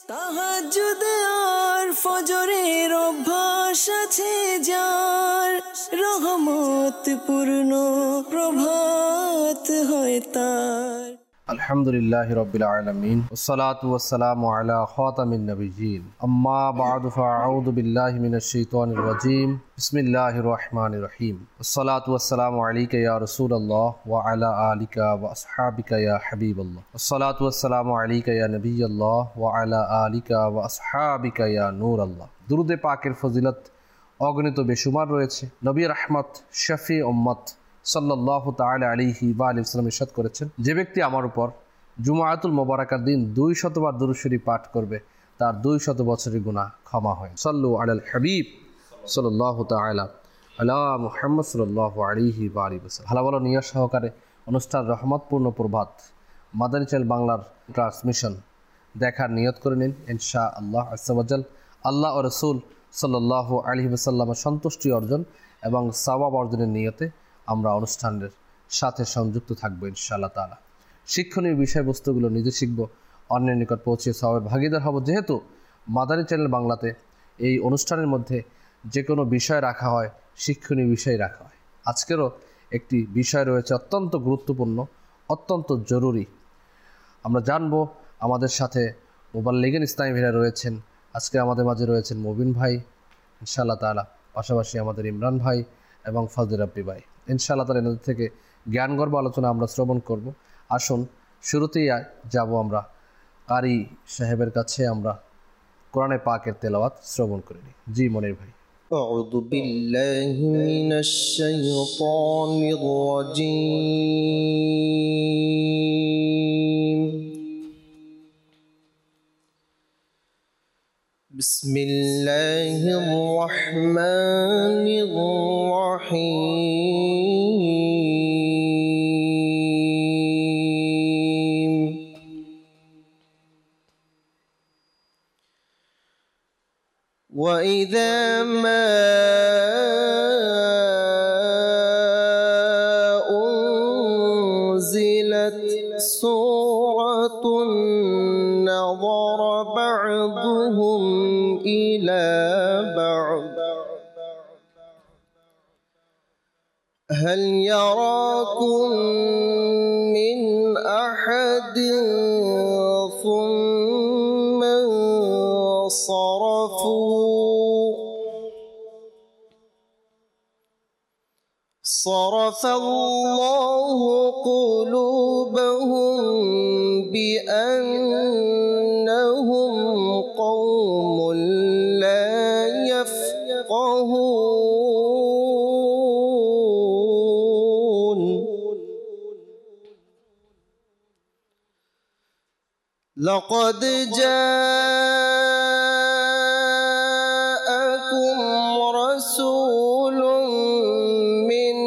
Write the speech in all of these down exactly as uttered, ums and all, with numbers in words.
তাহাজ্জুদ আর ফজরের অভ্যাস আছে যার, রহমত পূর্ণ প্রভাত হয় তার। আলহামদুলিল্লাহি রাব্বিল আলামিন ওয়াসসালাতু ওয়াসসালামু আলা খাতামিন নাবিয়্যিন আম্মা বা'দু ফাআউযু বিল্লাহি মিনাশ শাইতানির রাজীম বিসমিল্লাহির রহমানির রহিম ওয়াসসালাতু ওয়াসসালামু আলাইকা ইয়া রাসূলুল্লাহ ওয়া আলা আলিকা ওয়া আসহাবিকা ইয়া হাবিবাল্লাহ ওয়াসসালাতু ওয়াসসালামু আলাইকা ইয়া নাবিয়্যাল্লাহ ওয়া আলা আলিকা ওয়া আসহাবিকা ইয়া নূরাল্লাহ। দুরূদে পাকের ফজিলত অগণিত বেশুমার রয়েছে। নবী রাহমাত শফি উম্মত সাল্লাল্লাহু তাআলা আলাইহি ওয়া আলিহি ওয়াসাল্লাম ইরশাদ করেছেন, যে ব্যক্তি আমার উপর জুমআতুল মুবারাকার দিন দুই শতবার দুরূদ শরীফ পাঠ করবে তার দুই শত বছরের গুনাহ ক্ষমা হয়। সাল্লু আলাল হাবিব সাল্লাল্লাহু তাআলা আলা মুহাম্মদ সাল্লাল্লাহু আলাইহি ওয়া আলিহি ওয়াসাল্লাম। ভালো ভালো নিয়ত সহকারে অনুষ্ঠান রহমতপূর্ণ প্রভাত মাদানী চ্যানেল বাংলার ট্রান্সমিশন দেখার নিয়ত করে নিন। ইনশাআল্লাহ আজ্জা ওয়া জাল আল্লাহ ও রাসূল সাল্লাল্লাহু আলাইহি ওয়াসাল্লামের সন্তুষ্টি অর্জন এবং সওয়াব অর্জনের নিয়তে আমরা অনুষ্ঠানের সাথে সংযুক্ত থাকবো ইনশাআল্লাহ তাআলা। শিক্ষণীয় বিষয়বস্তুগুলো নিজে শিখব, অন্যের নিকট পৌঁছে সওয়াবের ভাগীদার হব। যেহেতু মাদানী চ্যানেল বাংলাতে এই অনুষ্ঠানের মধ্যে যে কোনো বিষয় রাখা হয়, শিক্ষণীয় বিষয় রাখা হয়। আজকেরও একটি বিষয় রয়েছে অত্যন্ত গুরুত্বপূর্ণ, অত্যন্ত জরুরি। আমরা জানব, আমাদের সাথে মুবাল্লিগিন ইসলামী ভাইরা রয়েছেন। আজকে আমাদের মাঝে রয়েছেন মুবিন ভাই ইনশাআল্লাহ তাআলা, পাশাপাশি আমাদের ইমরান ভাই এবং ফজল রাব্বি ভাই। ইনশাআল্লাহ তাআলা এনাদের থেকে জ্ঞানগর্ভ আলোচনা আমরা শ্রবণ করব। আসুন শুরুতেই যাব আমরা কারি সাহেবের কাছে, আমরা কোরআনে পাকের তেলাওয়াত শ্রবণ করে নিই। জি মনির ভাই। আউযু বিল্লাহি মিনাশ শাইতানির রাজীম। বিসমিল্লাহির রহমানির রহিম। وَإِذَا مَا أُنزِلَتْ سُورَةٌ نَظَرَ بَعْضُهُمْ إِلَى بَعْضٍ هَلْ يَرَاكُمْ مِنْ أَحَدٍ ثُمَّ انصرفوا صرف الله قلوبهم بأنهم قوم لا يفقهون. لقد جاءكم رسول من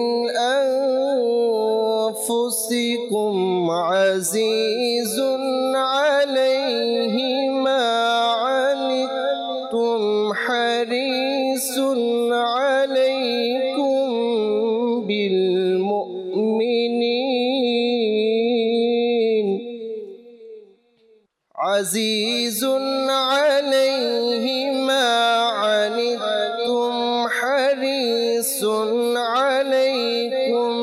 أنفسكم عزيز عليه ما عنتم حريص عليكم بالمؤمنين عزيز عليه ما عنتم حريص عليكم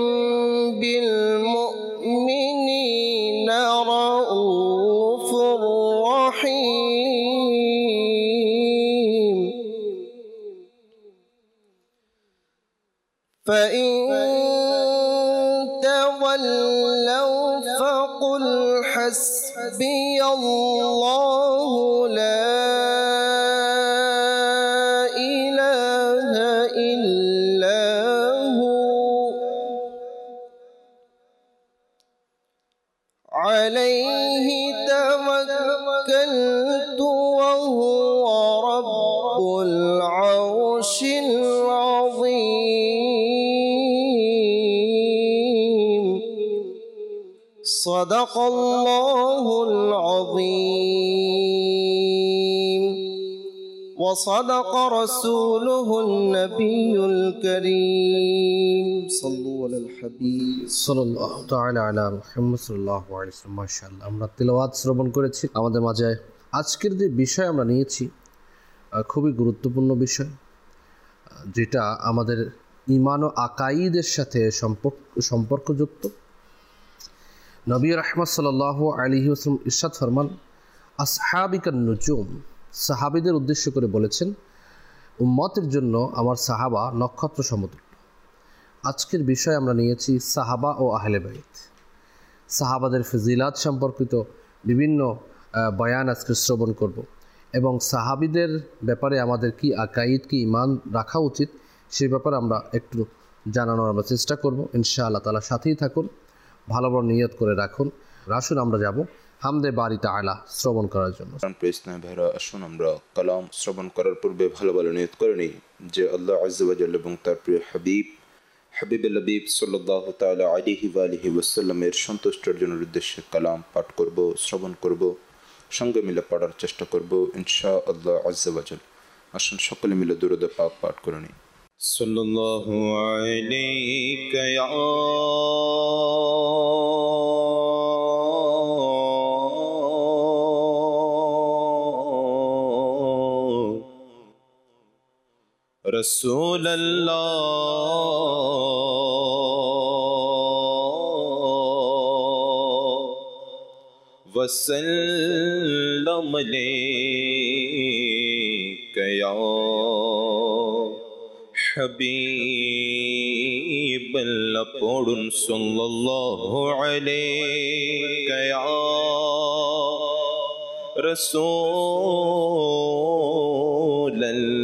بالمؤمنين رؤوف رحيم. فإن تولوا فقل حسبي الله لا إله إلا هو عليه توكلت وهو رب العرش العظيم. صدق الله العظيم وصدق رسوله النبي الكريم. صلوا على الحبيب সাল্লাল্লাহু তাআলা আলা মুহাম্মদ সাল্লাল্লাহু আলাইহি ওয়াসাল্লাম। মাশাআল্লাহ, আমরা তিলাওয়াত শ্রবণ করেছি। আমাদের মাঝে আজকের যে বিষয় আমরা নিয়েছি খুবই গুরুত্বপূর্ণ বিষয়, যেটা আমাদের ঈমান ও আকাঈদের সাথে সম্পর্ক সম্পর্কযুক্ত। নবী রাহমাত সাল্লাল্লাহু আলাইহি ওয়াসাল্লাম ইরশাদ ফরমান, আসহাবিকান নুজুম, সাহাবীদের উদ্দেশ্য করে বলেছেন, উম্মতের জন্য আমার সাহাবা নক্ষত্র সমতুল্য। আজকের বিষয় আমরা নিয়েছি সাহাবা ও আহলে বাইত, সাহাবাদের ফজিলাত সম্পর্কিত বিভিন্ন বয়ান আজকে শ্রবণ করব এবং সাহাবীদের ব্যাপারে আমাদের কি আকাঈদ কি ঈমান রাখা উচিত সেই ব্যাপারে আমরা একটু জানানোর আমরা চেষ্টা করব ইনশাআল্লাহ তাআলা। সাথেই থাকুন, ভালো বড় নিয়ত করে রাখুন। আসুন আমরা যাব হামদে বারি তাআলা শ্রবণ করার জন্য। প্রেসনা ভাইরা, আসুন আমরা কালাম শ্রবণ করার পূর্বে ভালো ভালো নিয়ত করে নিই যে আল্লাহ আযজা ওয়া জাল্লা এবং তার প্রিয় হাবিব হাবিবুল লবিব সাল্লাল্লাহু তাআলা আলাইহি ওয়া আলিহি ওয়াসাল্লামের সন্তুষ্টির জন্য উদ্দেশ্যে কালাম পাঠ করব, শ্রবণ করব, সঙ্গে মিলে পড়ার চেষ্টা করব ইনশাআল্লাহ আযজা ওয়া জাল্লা। আসুন সকলে মিলে দুরূদ পাক পাঠ করে নিই। সাল্লাল্লাহু আলাইকা ইয়া رسول الله وسلم عليك يا حبيب الله পড়ুন সাল্লাল্লাহু আলাইকা ইয়া رسول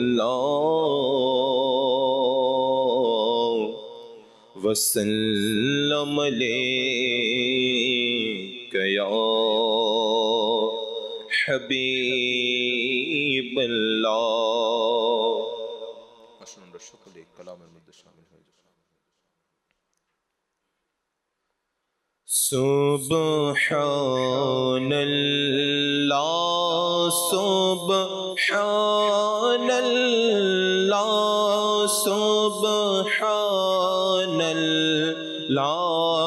الله وسلم عليك يا حبيب الله। আসুন আমরা সকলে কালামের মধ্যে শামিল হয়ে যাই। সুবহানাল্লাহ সুবহানাল্লাহ সুবহানাল্লাহ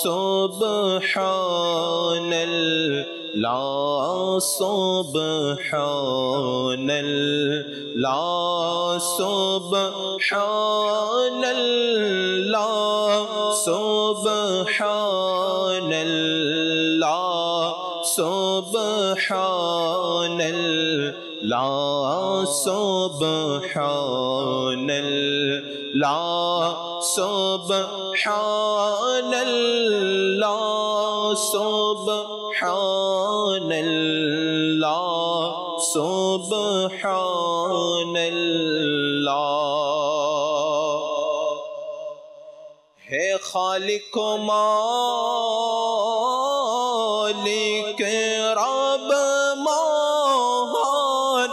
সুবহানাল্লাহ সুবহানাল্লাহ সুবহানাল্লাহ সুবহানাল্লাহ সুবহানাল্লাহ সুবহানাল্লাহ সুবহানাল্লাহ সুবহানাল্লাহ। হে খালিক মালিক রব মহান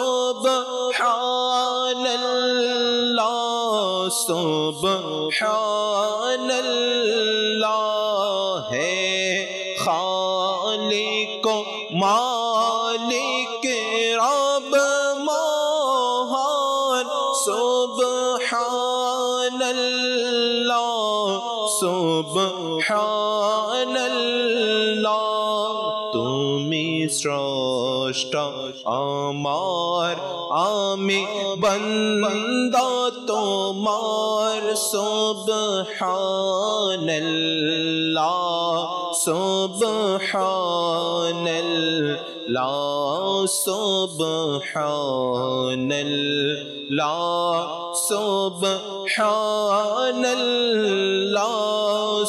সুবহানাল্লাহ সুবহানাল্লাহ। হে খালিক মালিক রব মহান সুবহানাল্লাহ সুবহানাল্লাহ। তুমি স্রষ্টা আমার, আমি বান্দা তোমার সুবহানাল্লাহ সুবহানাল্লাহ সুবহানাল্লাহ সুবহানাল্লাহ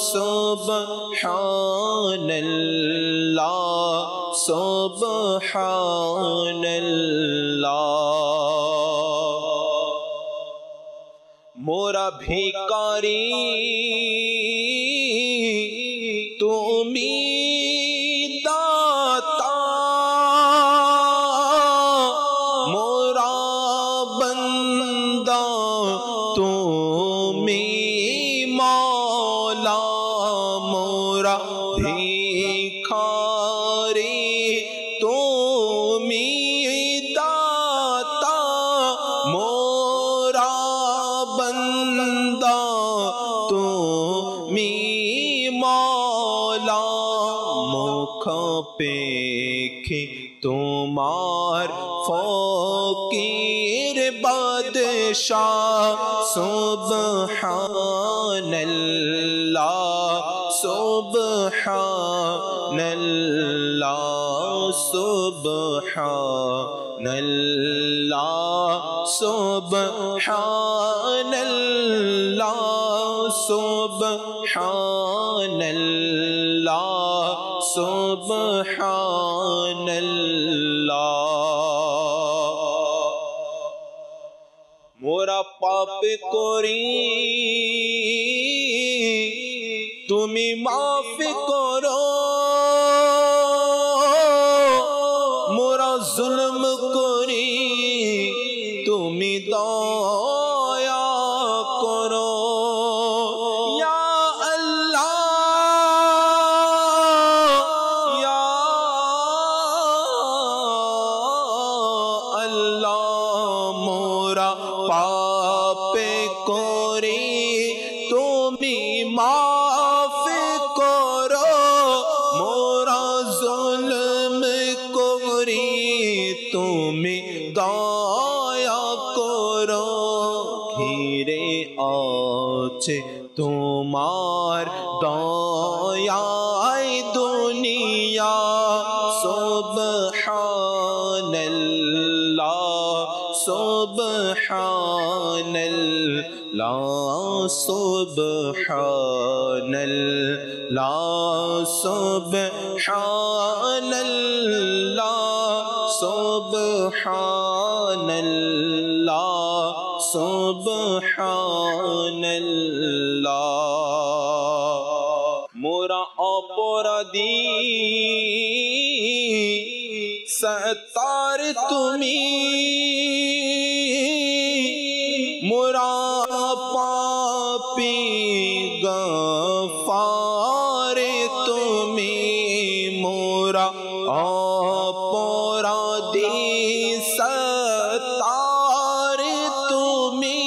সুবহানাল্লাহ সুবহানাল্লাহ। মোরা ভিখারি তুমি দাতা, মোরা বান্দা তুমি মওলা, মোরা ভিখারি তুমি দাতা, মোরা বান্দা তুমি মওলা। তোমার ফকির বাদশাহ সুবহানাল্লাহ সুবহানাল্লাহ সুবহানাল্লাহ সুবহানাল্লাহ সুবহানাল্লাহ সুবহানাল্লাহ মোরা পাপ করি তুমি মাফ করো মোরা জুলম করি তুমি দয়া করো ইয়া আল্লাহ ইয়া আল্লাহ মোরা পাপে করি তুমি মাফ করো মোরা জুলম করি তুমি দয়া করো ঘিরে আছে তোমার দয়ায় দুনিয়া সুবহানাল্লাহ সুবহানাল্লাহ সুবহানাল্লাহ সুবহানাল্লাহ সুবহানাল্লাহ সুবহানাল্লাহ মোরা অপরাধী সত্তার তুমি মোরা পাপী গফার তুমি মোরা অপরাধী সত্তার তুমি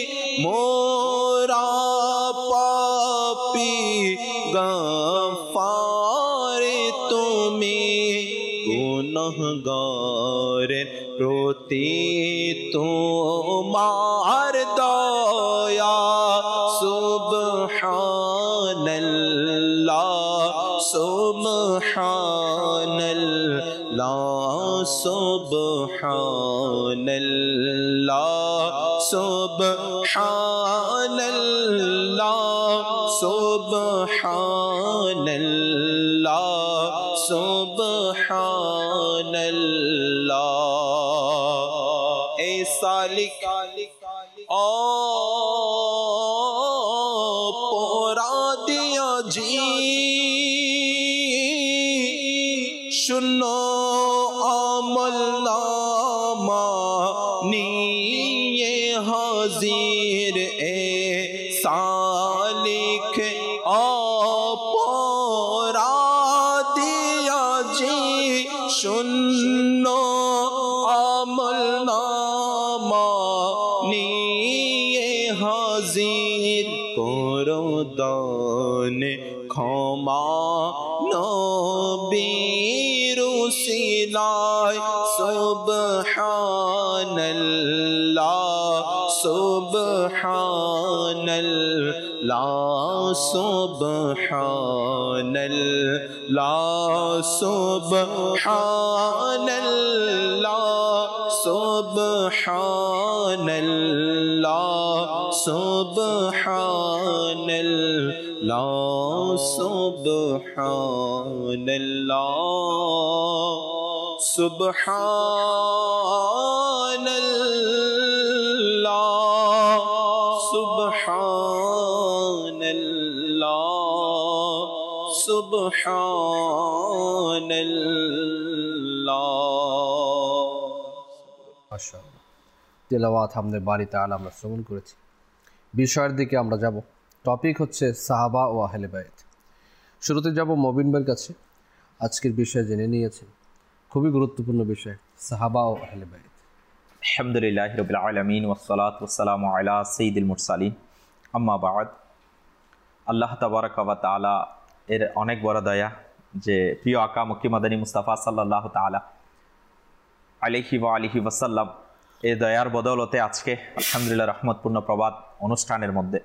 মোরা পাপী গফার তুমি গুনাহগারের প্রতি তোমার দয়া সুবহানাল্লাহ সুবহানাল্লাহ সুবহানাল্লাহ সুবহানাল্লাহ সুবহানাল্লাহ সুবহানাল্লাহ এ সালিক অপরাধিয়া জি শূন্য আমল নামা নিয়ে হাজির এ সালিক অপরাধিয়া জি শূন্য আমল নামা নিয়ে হাজির করো দান ক্ষমা নবীর উসিলায় সুবহানাল্লাহ সুবহানাল্লাহ সুবহানাল্লাহ সুবহানাল্লাহ সুবহানাল্লাহ সুবহানাল্লাহ সুবহানাল্লাহ সুবহানাল্লাহ সুবহানাল্লাহ সুবহানাল্লাহ মাশাআল্লাহ তেলাওয়াত আমাদের বাড়িতে আল আমরা শ্রবণ করেছি। বিষয়ের দিকে আমরা যাব। টপিক হচ্ছে সাহাবা ও আহলে বাইত। শুরুতে যাব মবিন ভাইয়ের কাছে। আজকের বিষয় জেনে নিয়েছেন, খুবই গুরুত্বপূর্ণ বিষয় সাহাবা ও আহলে বাইত। আলহামদুলিল্লাহ রাব্বিল আলামিন ওয়াসসালাতু ওয়াসসালামু আলা সাইয়্যিদিল মুরসালিন আম্মা বা'দ। আল্লাহ তাবারাকা ওয়া তাআলা এর অনেক বড় দয়া যে প্রিয় আকা মক্কি মাদানী মুস্তাফা সাল্লাল্লাহু তাআলা আলাইহি ওয়া আলিহি ওয়াসাল্লাম এই দয়ার বদৌলতে আজকে আলহামদুলিল্লাহ রহমতপূর্ণ প্রবাদ অনুষ্ঠানের মধ্যে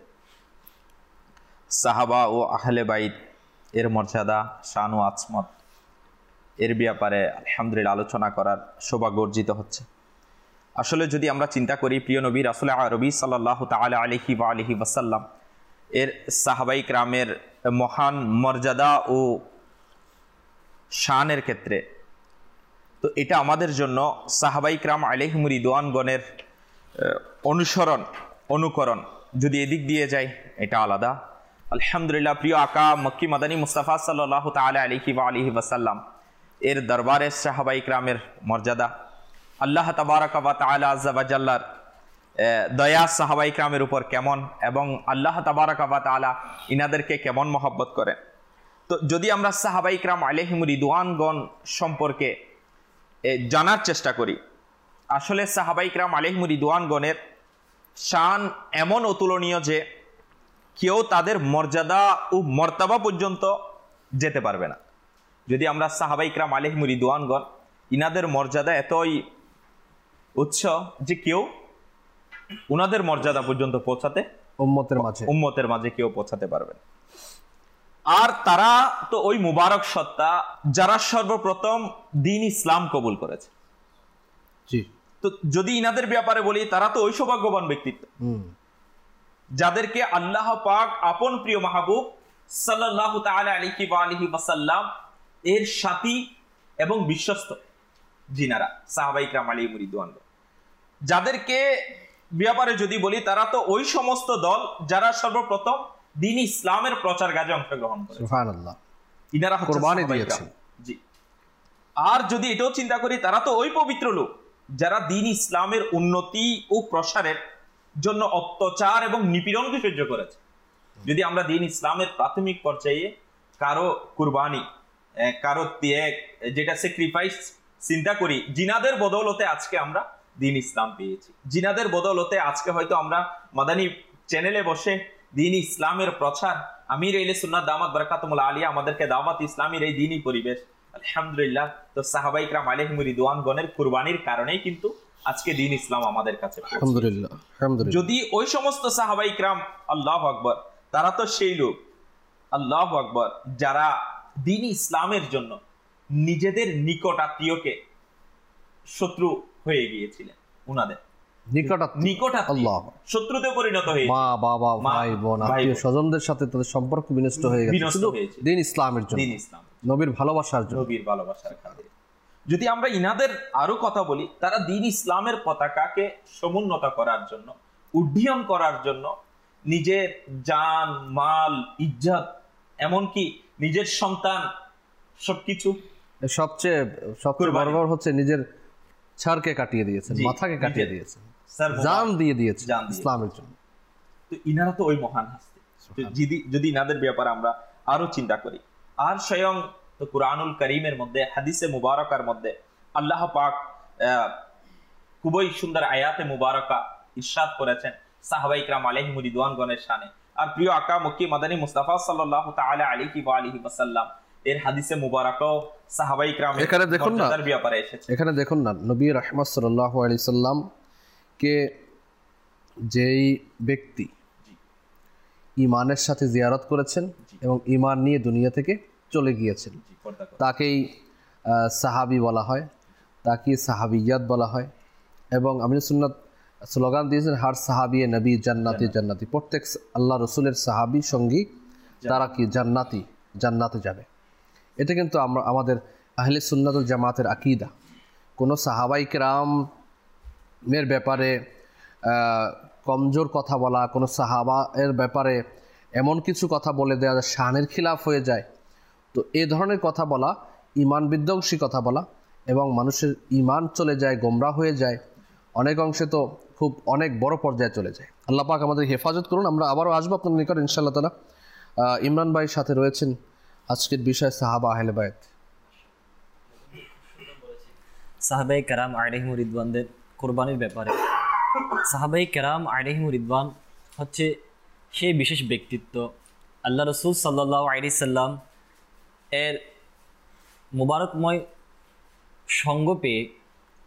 সাহাবা ও আহলে বাইত এর মর্যাদা, শান ও আজমত এর ব্যাপারে আলহামদুলিল্লাহ আলোচনা করার সৌভাগ্য অর্জিত হচ্ছে। আসলে যদি আমরা চিন্তা করি, প্রিয় নবী রাসূল আরবি সাল্লাল্লাহু তাআলা আলাইহি ওয়া আলিহি ওয়াসাল্লাম এর সাহাবাই کرامের মহান মর্যাদা ও শানের ক্ষেত্রে, তো এটা আমাদের জন্য সাহাবাই کرام আলাইহিম রিদওয়ানগণের অনুসরণ অনুকরণ যদি এদিক দিয়ে যায় এটা আলাদা। আলহামদুলিল্লাহ প্রিয় আকা মক্কি মাদানী মুস্তাফা সাল্লাল্লাহু তাআলা আলাইহি ওয়া আলিহি ওয়াসাল্লাম এর দরবারে সাহাবাই کرامের মর্যাদা, আল্লাহ তাবারাকা ওয়া তাআলা আযজা ওয়া জাল্লার দয়া সাহাবাই کرامের উপর কেমন এবং আল্লাহ তাবারাকা ওয়া তাআলা ইনাদেরকে কেমন মহব্বত করেন। তো যদি আমরা সাহাবাই کرام আলাইহিম রিদওয়ানগণ সম্পর্কে জানার চেষ্টা করি, আসলে সাহাবাই کرام আলাইহিম রিদওয়ানগণের শান এমন অতুলনীয় যে কেউ তাদের মর্যাদা ও মর্তবা পর্যন্ত যেতে পারবে না। যদি আমরা সাহাবাই کرام আলাইহিম রিদওয়ানগণ ইনাদের মর্যাদা এতই উচ্চ যে কেউ উনাদের মর্যাদা পর্যন্ত পৌঁছাতে উম্মতের মাঝে উম্মতের মাঝে কেউ পৌঁছাতে পারবে না। আর তারা তো ওই মুবারক সত্তা যারা সর্বপ্রথম দ্বীন ইসলাম কবুল করেছে। জি, তো যদি ইনাদের ব্যাপারে বলি, তারা তো ওই সৌভাগ্যবান ব্যক্তিত্ব যাদেরকে আল্লাহ পাক আপন প্রিয় মাহবুব সাল্লাল্লাহু তাআলা আলাইহি ওয়া আলিহি ওয়াসাল্লাম এর সাথী এবং বিশ্বস্ত জিনারা সাহাবাই کرام আলাইহিম রিদওয়ানগণ, যাদেরকে ব্যাপারে যদি বলি তারা তো ওই সমস্ত দল যারা সর্বপ্রথম দ্বীন ইসলামের প্রচার কাজে অংশগ্রহণ করে। সুবহানাল্লাহ, ইনারা কুরবানি দিয়েছেন। জি, আর যদি এটাও চিন্তা করি তারা তো ওই পবিত্র লোক যারা দ্বীন ইসলামের উন্নতি ও প্রসারের জন্য অত্যাচার এবং নিপীড়নকে সহ্য করেছে। যদি আমরা দ্বীন ইসলামের প্রাথমিক পর্যায়ে কারো কুরবানি, কারো ত্যাগ, যেটা স্যাক্রিফাইস চিন্তা করি, জিনাদের বদৌলতে আজকে আমরা দ্বীন ইসলাম পেয়েছি। জিনাদের বদৌলতে আজকে হয়তো আমরা মাদানী চ্যানেলে বসে দ্বীন ইসলামের প্রচার, আমির আহলে সুন্নাত দামাত বারাকাতুহুল আলিয়া আমাদেরকে দাওয়াত ইসলামের এই দ্বীনি পরিবেশ, আলহামদুলিল্লাহ। তো সাহাবাই کرام আলাইহিম রিদওয়ানগণের কুরবানির কারণেই কিন্তু আজকে দ্বীন ইসলাম আমাদের কাছে। আলহামদুলিল্লাহ, আলহামদুলিল্লাহ। যদি ওই সমস্ত সাহাবাই کرام, আল্লাহু আকবার, তারা তো সেই লোক, আল্লাহু আকবার, যারা দ্বীন ইসলামের জন্য নিজেদের নিকট আত্মীয়কে শত্রু হয়ে গিয়েছিলেন, উনাদের নিকটাত্মীয় শত্রুতে পরিণত হয়ে মা বাবা ভাই বোন আত্মীয় স্বজনদের সাথে তাদের সম্পর্ক বিনষ্ট হয়ে গেছে শুধু দ্বীন ইসলামের জন্য, দ্বীন ইসলাম, নবীর ভালোবাসার জন্য, নবীর ভালোবাসার খাতিরে। যদি আমরা ইনাদের আরো কথা বলি, তারা দ্বীন ইসলামের পতাকাকে সমুন্নত করার জন্য, উড্ডীয়ন করার জন্য নিজের জান মাল ইজ্জত এমনকি নিজের সন্তান সবকিছু, সবচেয়ে সবচেয়ে বড় বড় হচ্ছে নিজের ছাড়কে কাটিয়ে দিয়েছেন, মাথাকে কাটিয়ে দিয়েছেন, জান দিয়ে দিয়েছেন ইসলামের জন্য। তো ইনারা তো ওই মহান হাস্তি। যদি যদি ইনাদের ব্যাপারে আমরা আরো চিন্তা করি, আর স্বয়ং তো কুরআনুল কারীমের মধ্যে হাদিসে মুবারকার মধ্যে আল্লাহ পাক খুবই সুন্দর আয়াতে মুবারকা ইরশাদ করেছেন সাহাবাই کرام আলাইহিম রিদওয়ানগণের শানে। আর প্রিয় আকা মক্কি মাদানী মুস্তাফা সাল্লাল্লাহু তাআলা আলাইহি ওয়া আলিহি ওয়াসাল্লাম এর হাদিসে মুবারকাও সাহাবাই کرام এখানে দেখুন না, তার ব্যাপারে এসেছে। এখানে দেখুন না, নবী রাহমাত সাল্লাল্লাহু আলাইহি সাল্লাম কে যেই ব্যক্তি ঈমানের সাথে জিয়ারত করেছেন এবং ঈমান নিয়ে দুনিয়া থেকে চলে গিয়েছেন, তাকেই সাহাবী বলা হয়, তাকে সাহাবিয়াত বলা হয়। এবং আমির সুন্নাত স্লোগান দিয়েছেন, হার সাহাবী নবী জান্নাতি জান্নাতি, প্রত্যেক আল্লাহ রসুলের সাহাবী সঙ্গী তারা কি জান্নাতি, জান্নাতে যাবে। এটা কিন্তু আমরা আমাদের আহলে সুন্নাতুল জামাতের আকীদা। কোনো সাহাবাই কেরামের ব্যাপারে কমজোর কথা বলা, কোনো সাহাবা এর ব্যাপারে এমন কিছু কথা বলে দেওয়া যায় শানের খিলাফ হয়ে যায়, তো এই ধরনের কথা বলা ঈমান বিধ্বংসী কথা বলা, এবং মানুষের ঈমান চলে যায়, গোমরাহ হয়ে যায়, অনেক অংশে তো খুব অনেক বড় পর্যায়ে চলে যায়। আল্লাহ পাক আমাদের হেফাজত করুন। আমরা আবারও আসবো আপনার নিকট ইনশাআল্লাহ তাআলা। ইমরান ভাই সাথে রয়েছেন আজকের বিষয় সাহাবা আহলে বাইত। সাহাবায়ে কেরাম আলাইহিম রিদওয়ানদের কুরবানির ব্যাপারে, সাহাবায়ে কেরাম আলাইহিম রিদওয়ান হচ্ছে সেই বিশেষ ব্যক্তিত্ব আল্লাহ রসুল সাল্লাল্লাহু আলাইহি সাল্লাম এর মুবারকময় সঙ্গ পেয়ে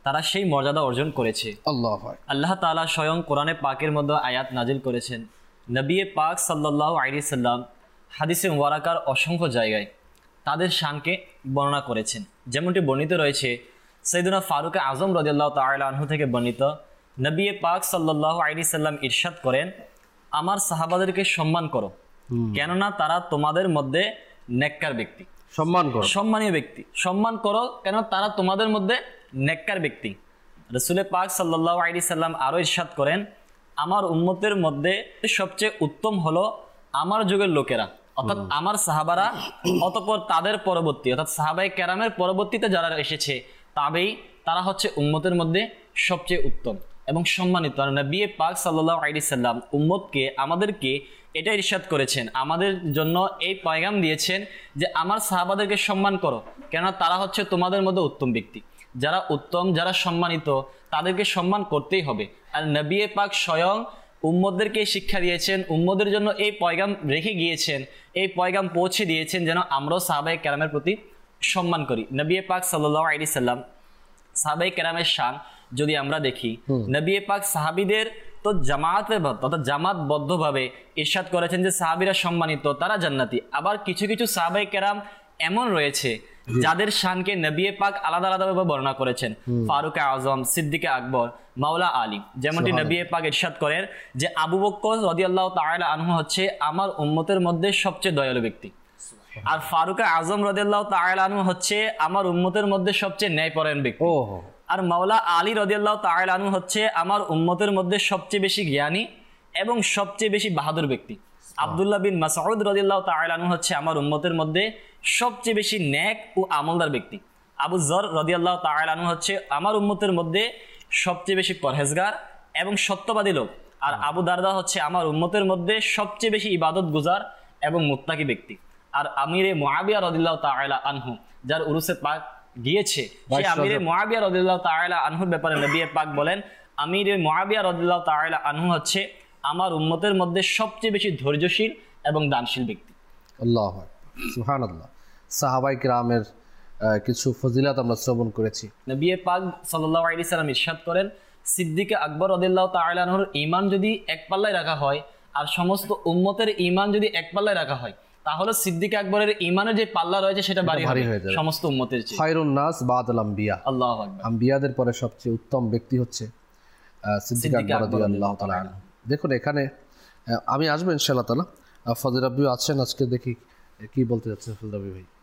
তারা সেই মর্যাদা অর্জন করেছে। আল্লাহ আল্লাহ তাআলা স্বয়ং কোরআনে পাকের মধ্যে আয়াত নাজিল করেছেন। নবী পাক সাল্লাল্লাহু আলাইহি সাল্লাম হাদিসে মুবারাকার অসংখ্য জায়গায় তাদের শানকে বর্ণনা করেছেন। যেমনটি বর্ণিত রয়েছে সাইয়েদুনা ফারুক আজম রাদিয়াল্লাহু তাআলা আনহু থেকে বর্ণিত, নবী পাক সাল্লাল্লাহু আলাইহি সাল্লাম ইরশাদ করেন, আমার সাহাবাদেরকে সম্মান করো, কেননা তারা তোমাদের মধ্যে নেককার ব্যক্তি। সম্মান করো, সম্মানীয় ব্যক্তি, সম্মান করো কেন তারা তোমাদের মধ্যে নেককার ব্যক্তি। রাসূল পাক সাল্লাল্লাহু আলাইহি সাল্লাম আরো ইরশাদ করেন, আমার উম্মতের মধ্যে সবচেয়ে উত্তম হলো আমার যুগের লোকেরা, অর্থাৎ আমার সাহাবারা, অতঃপর তাদের পরবর্তী অর্থাৎ সাহাবায়ে কেরামের পরবর্তীতে যারা এসেছে তাবেই, তারা হচ্ছে উম্মতের মধ্যে সবচেয়ে উত্তম এবং সম্মানিত। নবী পাক সাল্লাল্লাহু আলাইহি সাল্লাম উম্মতকে, আমাদেরকে এটা ইরশাদ করেছেন, আমাদের জন্য এই পয়গাম দিয়েছেন যে আমার সাহাবাদেরকে সম্মান করো, কেননা তারা হচ্ছে তোমাদের মধ্যে উত্তম ব্যক্তি। যারা উত্তম, যারা সম্মানিত, তাদেরকে সম্মান করতেই হবে। আর নবী পাক স্বয়ং উম্মতদেরকে শিক্ষা দিয়েছেন, উম্মদের জন্য এই পয়গাম রেখে গিয়েছেন, এই পয়গাম পৌঁছে দিয়েছেন যেন আমরাও সাহাবায়ে কেরামের প্রতি সম্মান করি। নবী পাক সাল্লাল্লাহু আলাইহি সাল্লাম সাহাবায়ে কেরামের শান যদি আমরা দেখি, নবী পাক সাহাবীদের তো জামাতে অর্থাৎ জামাতবদ্ধভাবে ইরশাদ করেছেন যে সাহাবীরা সম্মানিত, তারা জান্নাতি। আবার কিছু কিছু সাহাবায়ে কেরাম এমন রয়েছে যাদের শানকে নবী পাক আলাদা আলাদাভাবে বর্ণনা করেছেন। ফারুক আজম, সিদ্দিক আকবর, মাওলা আলী, যেমনটি নবী পাক ইরশাদ করেন যে আবু বকর রাদিয়াল্লাহু তাআলা আনহু হচ্ছে আমার উম্মতের মধ্যে সবচেয়ে দয়ালু ব্যক্তি, আর ফারুক আজম রাদিয়াল্লাহু তাআলা আনহু হচ্ছে আমার উম্মতের মধ্যে সবচেয়ে ন্যায়পরায়ণ ব্যক্তি, আর মাওলা আলী রাদিয়াল্লাহু তাআলা আনহু হচ্ছে আমার উম্মতের মধ্যে সবচেয়ে বেশি জ্ঞানী এবং সবচেয়ে বেশি বাহাদুর ব্যক্তি। আব্দুল্লাহ বিন মাসউদ রাদিয়াল্লাহু তাআলা আনহু হচ্ছে আমার উম্মতের মধ্যে সবচেয়ে বেশি নেক ও আমলদার ব্যক্তি। আবু যর রাদিয়াল্লাহু তাআলা আনহু হচ্ছে আমার উম্মতের মধ্যে সবচেয়ে বেশি পরহেজগার এবং সত্যবাদী লোক, আর আবু দারদা হচ্ছে আমার উম্মতের মধ্যে সবচেয়ে বেশি ইবাদত গুজার এবং মুত্তাকি ব্যক্তি। আর আমিরে মুআবিয়া রাদিয়াল্লাহু তাআলা আনহু, যার উরুসে পাক গিয়েছে, সেই আমিরে মুআবিয়া রাদিয়াল্লাহু তাআলা আনহুর ব্যাপারে নবী পাক বলেন, আমিরে মুআবিয়া রাদিয়াল্লাহু তাআলা আনহু হচ্ছে আমার উম্মতের মধ্যে সবচেয়ে বেশি ধৈর্যশীল এবং দানশীল ব্যক্তি। আল্লাহু আকবার, সুবহানাল্লাহ। সাহাবায়ে কেরামের কিছু ফজিলত আমরা শ্রবণ করেছি। নবী পাক সাল্লাল্লাহু আলাইহি সাল্লাম ইরশাদ করেন, সিদ্দিক আকবর রাদিয়াল্লাহু তাআলা আনহুর ঈমান যদি এক পাল্লায় রাখা হয় আর সমস্ত উম্মতের ঈমান যদি এক পাল্লায় রাখা হয়, তাহলে সিদ্দিক আকবরের ঈমানের যে পাল্লা রয়েছে সেটা ভারী হয়ে যাবে সমস্ত উম্মতের চেয়ে। খায়রুন নাস বাদাল আম্বিয়া, আল্লাহু আকবার, আম্বিয়াদের পরে সবচেয়ে উত্তম ব্যক্তি হচ্ছে সিদ্দিক আকবর রাদিয়াল্লাহু তাআলা আনহু। দেখুন এখানে আমি আসবো ইনশাআল্লাহ তাআলা। ফজল রাব্বি আছেন আজকে, দেখি কি বলতে যাচ্ছেন ফজল রাব্বি ভাই।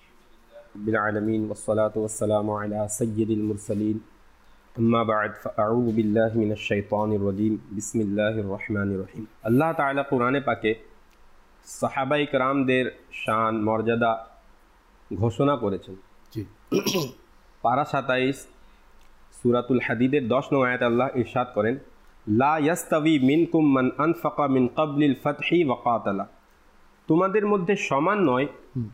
رب العالمين والصلاة والسلام على سيد المرسلين أما بعد فأعوذ بالله من الشيطان الرجيم بسم الله الرحمن الرحيم। আল্লাহ তাআলা কোরআনে পাকে সাহাবায়ে কেরামদের শান মর্যাদা ঘোষণা করেছেন। জি, পারা সাতাইশ সূরাতুল হাদিদের দশ নং আয়াতে আল্লাহ ইরশাদ করেন, লা ইয়াস্তাবি মিনকুম মান আনফাকা মিন ক্বাবলিল ফাতহি ওয়া কাতালা, তোমাদের মধ্যে সমান নয়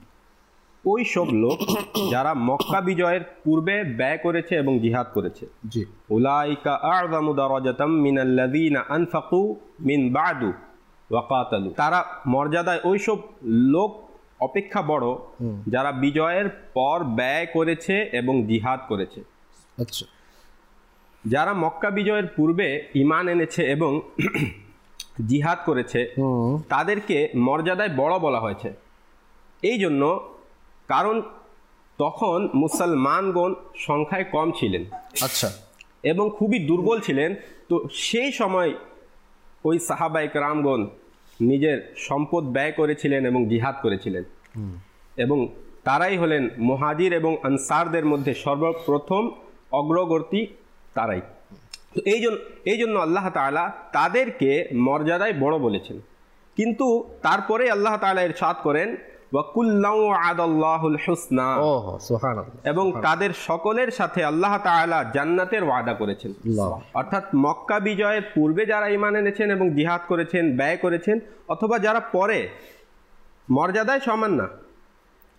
ওই সব লোক যারা মক্কা বিজয়ের পূর্বে ব্যয় করেছে এবং জিহাদ করেছে। জি, উলাইকা আ'যামু দারাজাতাম মিনাল্লাযীনা আনফাকু মিন বা'দু ওয়া কাতালু, তারা মর্যাদায় ওই সব লোক অপেক্ষা বড় যারা বিজয়ের পর ব্যয় করেছে এবং জিহাদ করেছে। আচ্ছা, যারা মক্কা বিজয়ের পূর্বে ঈমান এনেছে এবং জিহাদ করেছে তাদেরকে মর্যাদায় বড় বলা হয়েছে। এই জন্য কারণ তখন মুসলমানগণ সংখ্যায় কম ছিলেন, আচ্ছা, এবং খুবই দুর্বল ছিলেন। তো সেই সময় ওই সাহাবায়ে কেরামগণ নিজের সম্পদ ব্যয় করেছিলেন এবং জিহাদ করেছিলেন, এবং তারাই হলেন মুহাজির এবং আনসারদের মধ্যে সর্বপ্রথম অগ্রবর্তী তারাই। তো এই জন্য এই জন্য আল্লাহ তাআলা তাদেরকে মর্যাদায় বড় বলেছেন। কিন্তু তারপরে আল্লাহ তাআলা ইরশাদ করেন, ওয়াকুল্লাউ আদাল্লাহুল হুসনা, ওহো সুবহানাল্লাহ, এবং তাদের সকলের সাথে আল্লাহ তাআলা জান্নাতের ওয়াদা করেছেন। অর্থাৎ মক্কা বিজয়ের পূর্বে যারা ঈমান এনেছেন এবং জিহাদ করেছেন, ব্যয় করেছেন, অথবা যারা পরে, মর্যাদায় সমান না।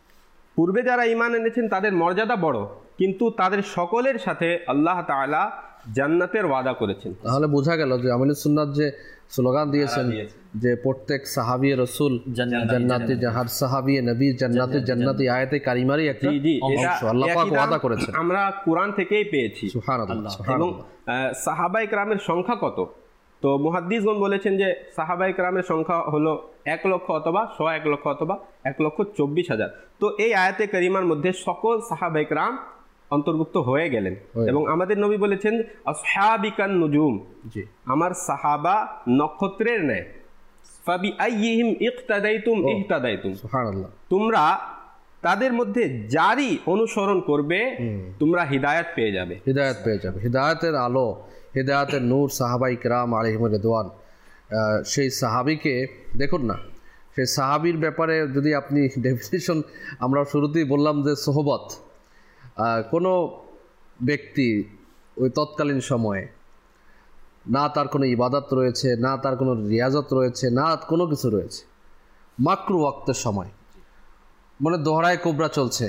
পূর্বে যারা ঈমান এনেছেন তাদের মর্যাদা বড়, কিন্তু তাদের সকলের সাথে আল্লাহ তাআলা জান্নাতের ওয়াদা করেছেন। তাহলে বোঝা গেল যে আমিলুস সুন্নাত যে স্লোগান দিয়েছেন যে প্রত্যেক সাহাবী রাসূল জান্নাতি, যাহার সাহাবী নবী জান্নাতি জান্নাতি, আয়াতে কারিমারই একটা অংশ আল্লাহ পাক ওয়াদা করেছেন। আমরা কোরআন থেকেই পেয়েছি। সুবহানাল্লাহ। এবং সাহাবায়ে কেরামের সংখ্যা কত? তো মুহাদ্দিসগণ বলেছেন যে সাহাবায়ে কেরামের সংখ্যা হলো এক লক্ষ অথবা শ এক লক্ষ অথবা এক লক্ষ চব্বিশ হাজার। তো এই আয়াতে কারিমার মধ্যে সকল সাহাবায়ে কেরাম অন্তর্ভুক্ত হয়ে গেলেন। এবং আমাদের নবী বলেছেন আসহাবিকান নুজুম, জি, আমার সাহাবা নক্ষত্রের ন্যায়। ফাবি আইয়িহিম ইকতাদাইতুম ইহতাদাইতুম, সুবহানাল্লাহ, তোমরা তাদের মধ্যে যারই অনুসরণ করবে তোমরা হিদায়াত পেয়ে যাবে। হিদায়াত পেয়ে যাবে, হিদায়াতের আলো, হিদায়াতের নূর সাহাবাই কিরাম আলাইহিমুর রিদওয়ান। সেই সাহাবীকে দেখুন না, সেই সাহাবীর ব্যাপারে যদি আপনি ডেফিনিশন, আমরা শুরুতেই বললাম যে সোহবত, কোনো ব্যক্তি ওই তৎকালীন সময়ে না তার কোনো ইবাদত রয়েছে, না তার কোনো রিয়াজত রয়েছে, না কোনো কিছু রয়েছে, মাকরু ওয়াক্তের সময়, মানে দোহরায় কোবরা চলছে,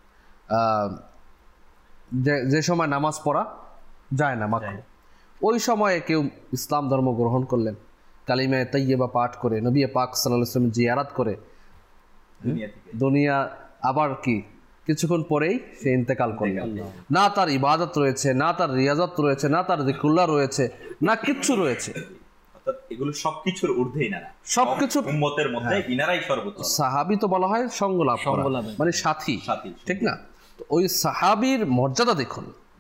যে যে সময় নামাজ পড়া যায় না মাকরু, ওই সময়ে কেউ ইসলাম ধর্ম গ্রহণ করলেন, কালিমা তাইয়্যিবা পাঠ করে, নবী পাক সাল্লাল্লাহু আলাইহি ওয়াসাল্লাম জিয়ারত করে, দুনিয়া আবার কি কিছুক্ষণ পরেই সে ইন্তেকাল করলেন। না তার ইবাদত রয়েছে, না তার রিয়াজত রয়েছে, না তার যিকরুল্লাহ রয়েছে, না কিচ্ছু রয়েছে। অর্থাৎ এগুলো সবকিছুর ঊর্ধ্বে ইনারা, সবকিছু উম্মতের মধ্যে ইনারাই সর্বোচ্চ। সাহাবী তো বলা হয় সঙ্গ লাভ করা, মানে সাথী, ঠিক না? তো ওই সাহাবীর মর্যাদা দেখুন,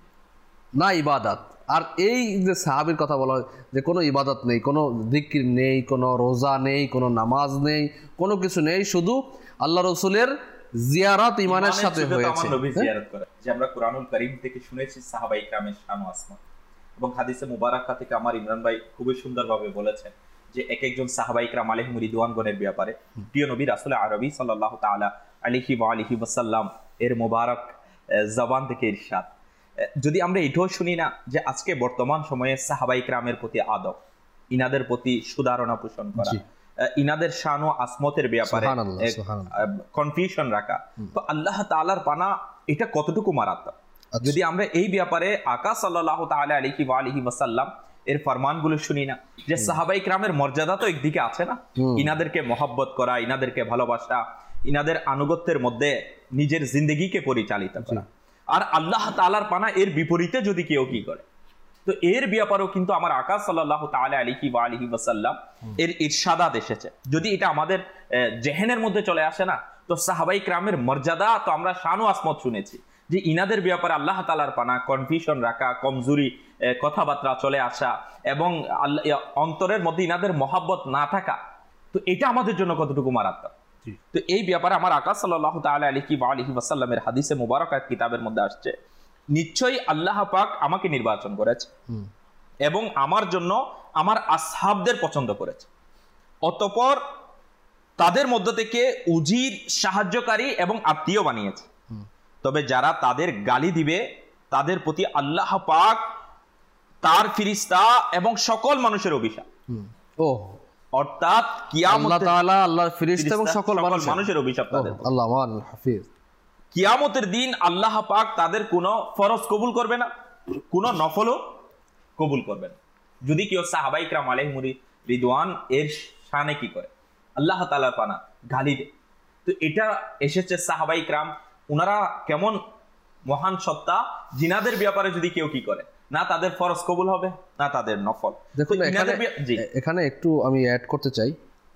না ইবাদত। আর এই যে সাহাবীর কথা বলা হয় যে কোনো ইবাদত নেই, কোনো জিকির নেই, কোনো রোজা নেই, কোনো নামাজ নেই, কোনো কিছু নেই, শুধু আল্লাহ রাসূলের জিয়ারত ইমানের সাথে হয়েছে। নবী জিয়ারত করে, যে আমরা কুরআনুল কারীম থেকে শুনেছি সাহাবায়ে কিরামের শান ও আসমত, এবং হাদিসে মুবারাকা থেকে আমার ইমরান ভাই খুবই সুন্দরভাবে বলেছেন যে এক একজন সাহাবায়ে কিরাম আলাইহিম রিদওয়ানগণের ব্যাপারে প্রিয় নবী রাসূল আরবি সাল্লাল্লাহু তাআলা আলাইহি ওয়া আলিহি ওয়াসাল্লাম এর মোবারক জবান থেকে ইরশাদ। যদি আমরা এটাও শুনি না যে আজকে বর্তমান সময়ে সাহাবায়ে কিরামের প্রতি আদব, ইনাদের প্রতি সুধারণা পোষণ করা, ইনাদের শান ও আসমতের ব্যাপারে কনফিউশন রাখা, তো আল্লাহ তাআলার পানা এটা কতটুকু মারাত্মক। যদি আমরা এই ব্যাপারে আকা সাল্লাল্লাহু তাআলা আলাইহি ওয়া আলিহি ওয়াসাল্লাম এর ফরমানগুলো শুনি না, যে সাহাবায়ে কিরামের মর্যাদা তো একদিকে আছে না, ইনাদেরকে মহব্বত করা, ইনাদেরকে ভালোবাসা, ইনাদের আনুগত্যের মধ্যে নিজের জিন্দেগিকে পরিচালিত করা, আর আল্লাহ তাআলার পানা এর বিপরীতে যদি কেউ কি করে, তো এর ব্যাপারেও কিন্তু আমার আকা সাল্লাল্লাহু তাআলা আলাইহি ওয়া আলিহি ওয়াসাল্লাম এর ইরশাদাত এসেছে। যদি এটা আমাদের জেহেনের মধ্যে চলে আসে না, তো সাহাবায়ে কিরামের মর্যাদা তো আমরা শান ও আসমত শুনেছি, যে ইনাদের ব্যাপারে আল্লাহ তাআলার পানা কনফিউশন রাখা, কমজোরি কথাবার্তা চলে আসা, এবং অন্তরের মধ্যে ইনাদের মহাব্বত না থাকা, তো এটা আমাদের জন্য কতটুকু মারাত্মক। তো এই ব্যাপারে আমার আকা সাল্লাল্লাহু তাআলা আলাইহি ওয়া আলিহি ওয়াসাল্লামের হাদিসে মুবারাকা কিতাবের মধ্যে আসছে, নিশ্চয়ই আল্লাহ পাক আমাকে নির্বাচন করেছে এবং আমার জন্য আমার আসহাবদের পছন্দ করেছে, অতঃপর তাদের মধ্য থেকে উজির, সাহায্যকারী এবং আত্মীয় বানিয়েছে। তবে যারা তাদের গালি দিবে তাদের প্রতি আল্লাহ পাক তার ফিরিস্তা এবং সকল মানুষের অভিশাপ, ও অর্থাৎ কিয়ামত আল্লাহ তাআলা আল্লাহর ফিরিস্তা এবং সকল মানুষের অভিশাপ তাদের। আল্লাহ হাফেজ। কিয়ামতের দিন আল্লাহ পাক তাদের কোনো ফরজ কবুল করবে না, কোনো নফলও কবুল করবে না। যদি কেউ সাহাবায়ে কিরাম আলাইহিম রিদওয়ান এর শানে কি করে, আল্লাহ তাআলার পানা গালি দেয়, তো এটা এসেছে সাহাবায়ে কিরাম উনারা কেমন মহান সত্তা, জিনাদের ব্যাপারে যদি কেউ কি করে, না তাদের ফরজ কবুল হবে, না তাদের নফল। দেখুন এখানে এখানে একটু আমি অ্যাড করতে চাই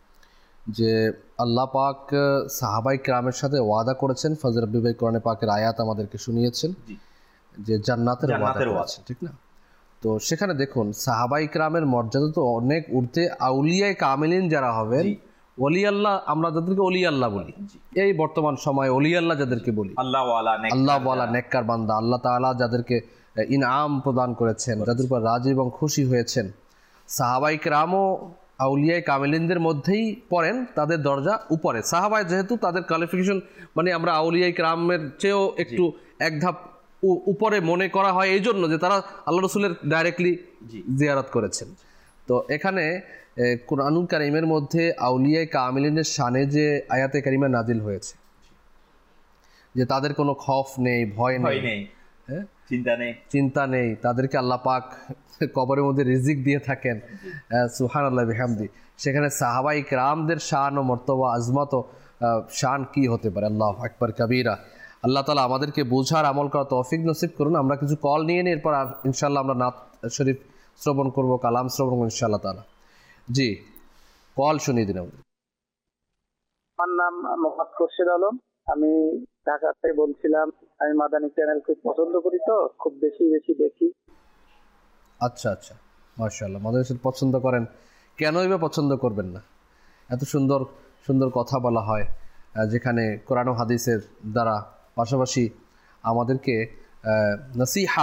যে আল্লাহ পাক সাহাবায়ে কিরামের সাথে ওয়াদা করেছেন, ফজর রব্বি ভাই কোরআনে পাকের আয়াত আমাদেরকে শুনিয়েছেন যে জান্নাতের ওয়াদা করেছেন, ঠিক না? তো সেখানে দেখুন সাহাবায়ে কিরামের মর্যাদা তো অনেক ঊর্ধ্বে, আউলিয়ায়ে কামিলিন যারা হবেন, ওলি আল্লাহ, আমরা যাদেরকে ওলি আল্লাহ বলি, এই বর্তমান সময়ে ওলি আল্লাহ যাদেরকে বলি, আল্লাহ ওয়ালা, আল্লাহ ওয়ালা নেককার বান্দা, আল্লাহ তাআলা যাদেরকে ইনআম প্রদান করেছেন, যাদের উপর রাজি এবং খুশি হয়েছেন, সাহাবায়ে কিরামও আউলিয়ায়ে কামিলিনদের মধ্যেই পড়েন, তাদের দরজা উপরে। সাহাবায়ে যেহেতু তাদের কোয়ালিফিকেশন মানে আমরা আউলিয়ায়ে কিরামের চেয়েও একটু এক ধাপ উপরে মনে করা হয়, এই জন্য যে তারা আল্লাহ রাসূলের ডাইরেক্টলি জিয়ারত করেছেন। তো এখানে কুরআনুল কারীমের মধ্যে আউলিয়ায়ে কামিলিনের শানে যে আয়াতে কারিমা নাজিল হয়েছে, যে তাদের কোনো খৌফ নেই, ভয় নেই, হ্যাঁ, চিন্তা নেই চিন্তা নেই, তাদেরকে আল্লাহ পাক কবরের মধ্যে রিজিক দিয়ে থাকেন, সুবহানাল্লাহ বিহামদি। সেখানে সাহাবাই কিরামদের শান ও মর্তবা আজমত ও শান কি হতে পারে, আল্লাহু আকবার কবীরা। আল্লাহ তাআলা আমাদেরকে বোঝার আমল করা তৌফিক নসিব করুন। আমরা কিছু কল নিয়ে নিই, এরপর আর ইনশাআল্লাহ আমরা নাত শরীফ শ্রবণ করব, কালাম শ্রবণ করব ইনশাআল্লাহ তাআলা। জি, কল শুনিয়ে দিন আমাদের। আমার নাম মোহাম্মদ খুরশিদ আলম, আমি ঢাকা থেকে বলছিলাম। আমি মাদানী চ্যানেল খুব পছন্দ করি, তো খুব বেশি বেশি দেখি। আচ্ছা আচ্ছা, মাশাআল্লাহ, মাদানী চ্যানেল পছন্দ করেন, কেনই বা পছন্দ করবেন না? এত সুন্দর সুন্দর কথা বলা হয়, যেখানে কোরআন ও হাদিসের দ্বারা পাশাপাশি আমাদেরকে নসিহা,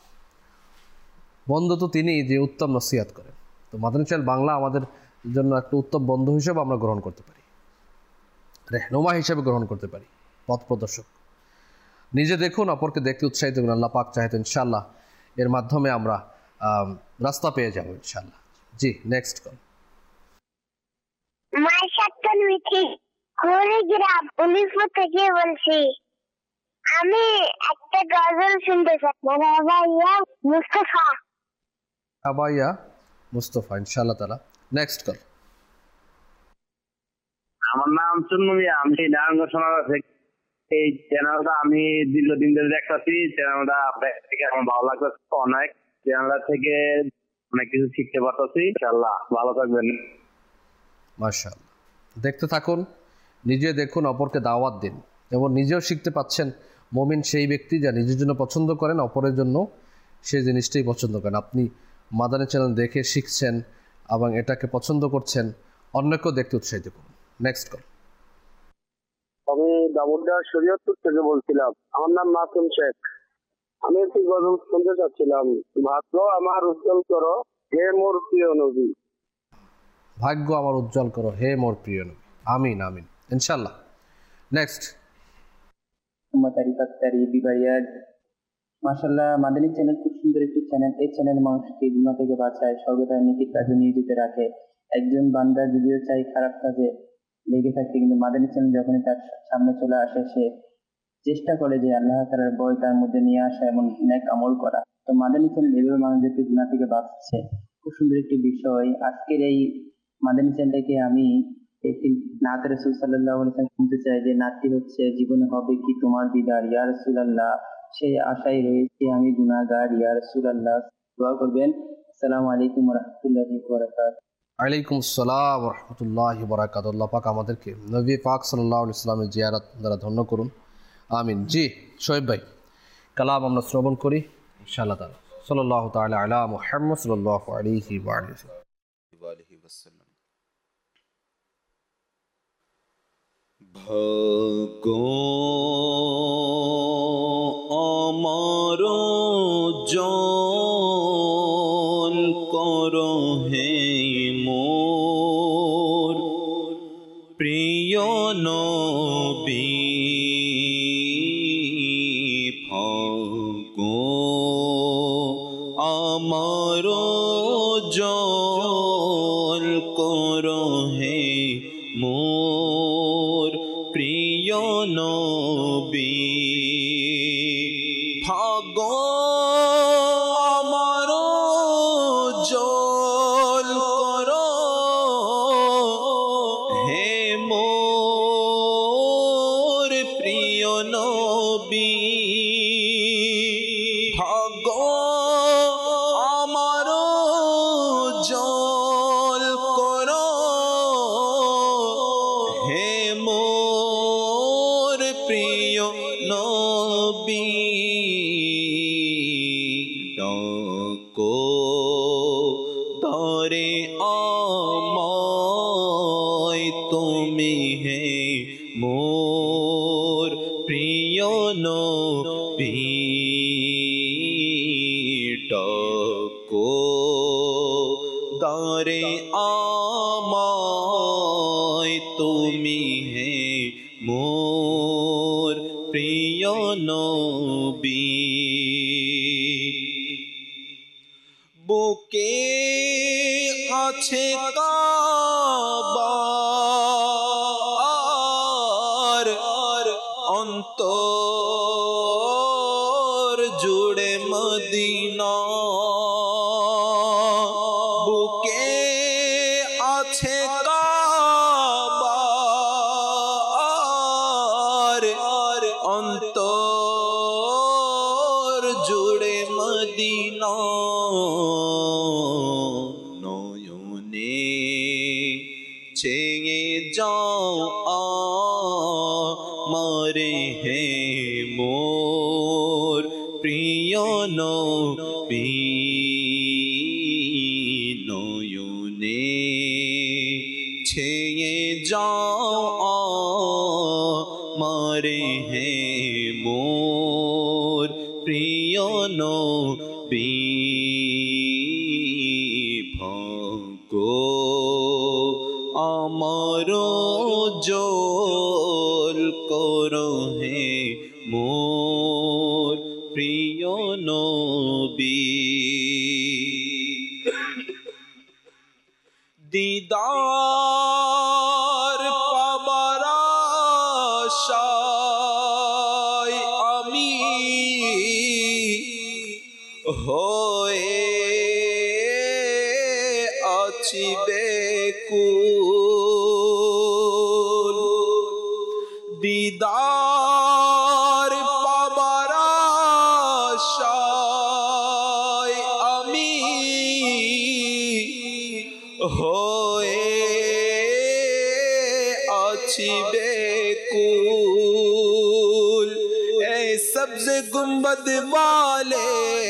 বন্ধু তো তিনি যে উত্তম নসিহত করেন। তো মাদানী চ্যানেল বাংলা আমাদের জন্য একটা উত্তম বন্ধু হিসেবে আমরা গ্রহণ করতে পারি, রেহনুমা হিসেবে গ্রহণ করতে পারি, পথ প্রদর্শক। নিজে দেখুন, অপরকে দেখতে উৎসাহিত করুন। আল্লাহ পাক চাহে তো ইনশাআল্লাহ এর মাধ্যমে আমরা রাস্তা পেয়ে যাবো ইনশাআল্লাহ। জি, নেক্সট কল। মাইশাতুল মিঠি কুড়িগ্রাম উলিপুর থেকে বলছি। আমি একটা গজল শুনতে চাই, রাবাইয়া মুস্তাফা। রাবাইয়া মুস্তাফা, ইনশাআল্লাহ তাআলা। Next call. আমার নাম চুন্নু মিয়া, আমি নারায়ণগঞ্জ সোনারগাঁ থেকে। এই চ্যানেলটা আমি দীর্ঘদিন ধরে দেখতেছি। চ্যানেলটা থেকে আমার ভালো লাগতেছে অনেক। চ্যানেলটা থেকে অনেক কিছু শিখতে পারতেছি। ইনশাআল্লাহ ভালো থাকবেন। মাশাআল্লাহ, দেখতে থাকুন, নিজে দেখুন, অপরকে দাওয়াত দিন। যেমন নিজেও শিখতে পাচ্ছেন। মুমিন সেই ব্যক্তি যা নিজের জন্য পছন্দ করেন, অপরের জন্য সেই জিনিসটাই পছন্দ করেন। আপনি মাদানী চ্যানেল দেখে শিখছেন এবং এটাকে পছন্দ করছেন, অন্যকেও দেখতে উৎসাহিত করুন। Next call. আমি দামোদর শরীয়তপুর থেকে বলছিলাম। আমার নাম মাসুম শেখ। আমি একটি গজল শুনতে চাচ্ছিলাম। ভাগ্য আমার উজ্জ্বল করো হে মোর প্রিয় নবী। ভাগ্য আমার উজ্জ্বল করো হে মোর প্রিয় নবী। আমিন আমিন, ইনশাআল্লাহ। নেক্সট। মাশাআল্লাহ, মাদানী চ্যানেল খুব সুন্দর একটি চ্যানেল। এই চ্যানেল মানুষকে গুনাহ থেকে বাঁচায়, সর্বদা নেকির কাজে নিয়োজিত রাখে। একজন বান্দা যদিও চাই খারাপ কাজে লেগে থাকে, কিন্তু মাদানী চ্যানেল যখনই তার সামনে চলে আসে, সে চেষ্টা করে যে আল্লাহ তাআলার ভয় তার মধ্যে নিয়ে আসা এবং নেক আমল করা। তো মাদানী চ্যানেল এভাবে মানুষদেরকে গুনাহ থেকে বাঁচাচ্ছে, খুব সুন্দর একটি বিষয়। আজকের এই মাদানী চ্যানেল থেকে আমি একটি নাত রাসূল সাল্লাল্লাহু আলাইহি ওয়াসাল্লাম শুনতে চাই, যে নাতটি হচ্ছে জীবনে হবে কি তোমার দিদার ইয়া রাসূলুল্লাহ, সেই আশায় রয়েছে আমি গুনাহগার ইয়া রাসূলুল্লাহ। দোয়া করবেন। আসসালামু আলাইকুম ওয়া রাহমাতুল্লাহি ওয়া বারাকাতুহু। আলাইকুম আসসালাম ওয়া রাহমাতুল্লাহি ওয়া বারাকাতুহু। আল্লাহ পাক আমাদেরকে নবী পাক সাল্লাল্লাহু আলাইহি ওয়াসাল্লামের জিয়ারত দ্বারা ধন্য করুন, আমিন। জি, শোয়েব ভাই, কালাম আমরা শ্রবণ করি ইনশাআল্লাহ তাআলা। সাল্লাল্লাহু তাআলা আলা মুহাম্মদ সাল্লাল্লাহু আলাইহি ওয়া আলিহি ওয়াসাল্লাম। ভাগ্য আমার উজ্জ্বল করো হে মোর প্রিয় নবী। ভাগ্য আমার উজ্জ্বল করো হে মোর প্রিয় নবী। ভাগ্য আমার উজ্জ্বল করো হে মোর প্রিয় নবী। ভাগ্য আমার উজ্জ্বল করো হে মোর প্রিয় নবী। ডাকো তরে আমায় তুমি হে মোর প্রিয় নবী। ডাকো তরে আমায় তুমি হে মোর প্রিয় নবী। বুকে আছে কাবা আর অন্তর জুড়ে যাও আমারে হে মোর প্রিয় নবী ভাগ্য আমার জল করো হে মোর প্রিয় নবী দিদার পাবার আশায় আমি হয়ে আছি বেকুল দিদার পাবার আশায় আমি হয়ে আছি বেকুল এ সब्ज गुंबद वाले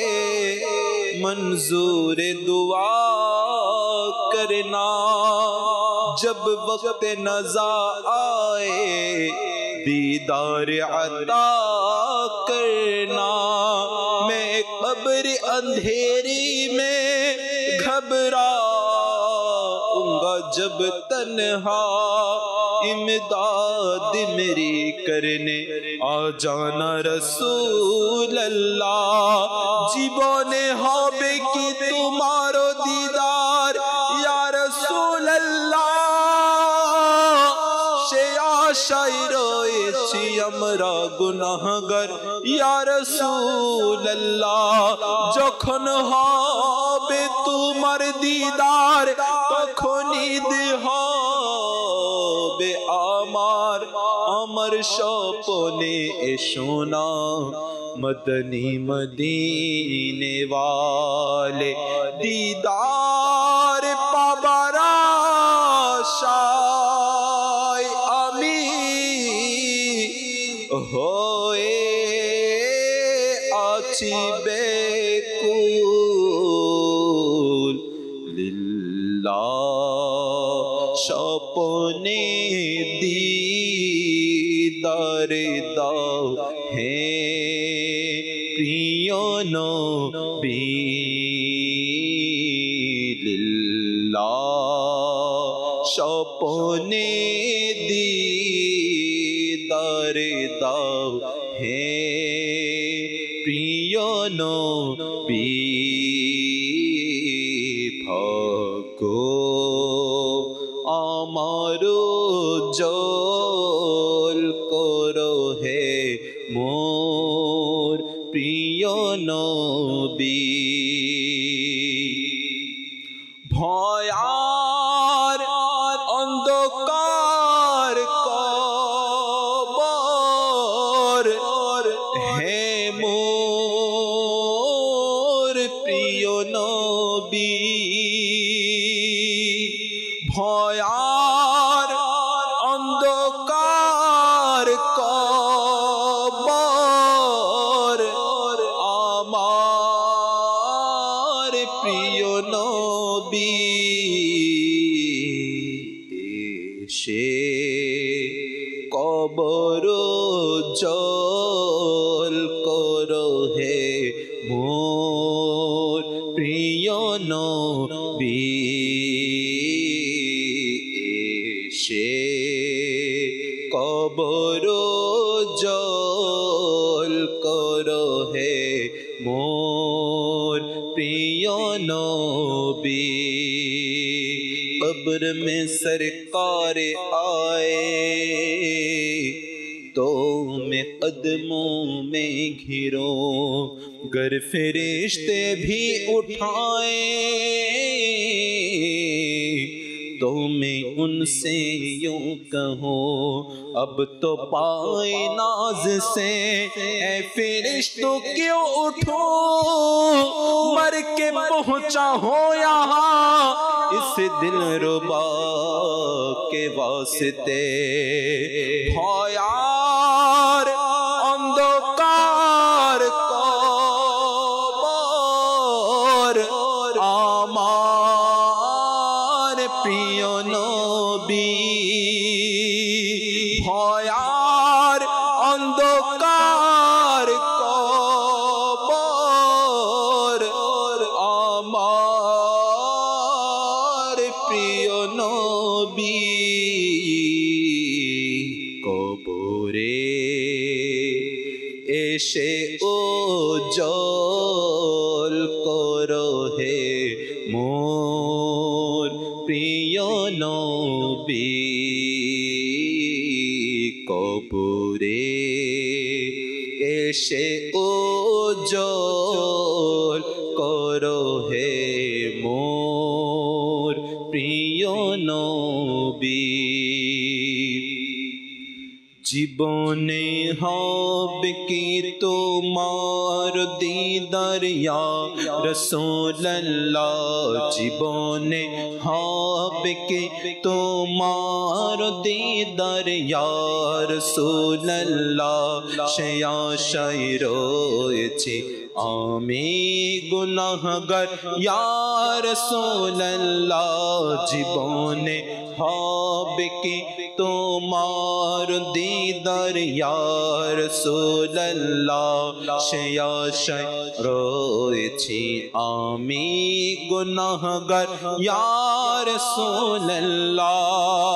मंजूर दुआ करना जब वक्त नज़ा आए दीदार अता करना मैं कब्र अंधेरी में घबराऊंगा जब तन्हा इमदाद मेरी करने आ जाना रसूल अल्लाह जीवने হবে কি তোমারো দিদার ইয়া রাসূল আল্লাহ সে আশায় রয়েছি আমরা গুনাহগার ইয়া রাসূল আল্লাহ যখন হবে তোমার দিদার তখন ঈদ হবে আমার আমার স্বপ্নে এসো না मदनी मदीने वाले दीदार पाবার আশায় আমি হয়ে আছি বেকুল লিল্লাহ স্বপ্নে দিদার দাও হে প্রিয় নবী লিল্লাহ স্বপ্নে দিদার দাও হে প্রিয় নবী ভাগ্য আমার জল করো হে মোর প্রিয় নবী ভয়ার অন্ধকার কবর হে মোর প্রিয় নবী ভয়ার অন্ধকার কবর আমার প্রিয় নবী এসে কবর জল করো হে মোর প্রিয় নবী এসে কবর জল করো হে মোর প্রিয় নবী कब्र में सरकार आए तो मैं कदमों में घिरो गर फरिश्ते भी उठाए तो मैं उनसे यूं कहूँ अब तो पाए नाज से ऐ फरिश्तों क्यों उठो मर के पहुँचा हो यहाँ इस दिल रुबा के वास्ते भयार अंधकार कबर আমার প্রিয় নবী আমার প্রিয় নবী কবরে এসে ও জল করো হে মোর প্রিয় নবী কবরে এসে ও জল করো হে মোর প্রিয় নবী জীবনে হবে কি তোমার দিদার ইয়া রাসূলুল্লাহ জীবনে হবে কি তোমার দিদার ইয়া রাসূলুল্লাহ সে আশায় রয়েছে আমি গুনাহগার ইয়া রাসূলুল্লাহ জীবনে হবে কি তোমার দিদার ইয়া রাসূলুল্লাহ সে আশায় রয়েছি আমি গুনাহগার ইয়া রাসূলুল্লাহ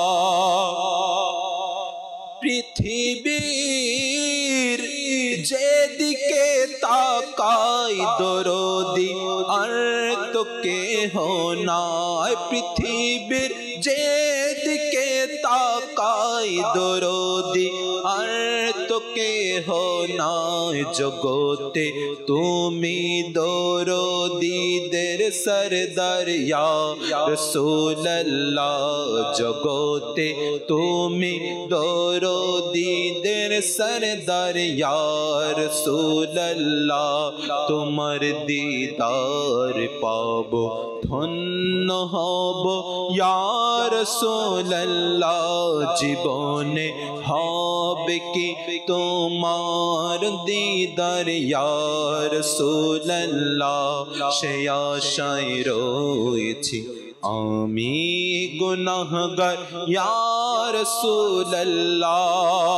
পৃথিবীর যেদিকে তাকাই দরদি আর তো কেহ নাই পৃথিবীর যেদিকে তাকাই দরদি আর তো কেহ নাই জগতে তুমি দরদিদের সরদার ইয়া রাসূলুল্লাহ জগতে তুমি দরদিদের সরদার ইয়া রাসূলুল্লাহ তোমার দিদার পাবো ধন্য হব ইয়া রাসূলুল্লাহ জীবনে হবে কি তোমার দিদার ইয়া রাসূলুল্লাহ সে আশায় রয়েছি আমি গুনাহগার ইয়া রাসূলুল্লাহ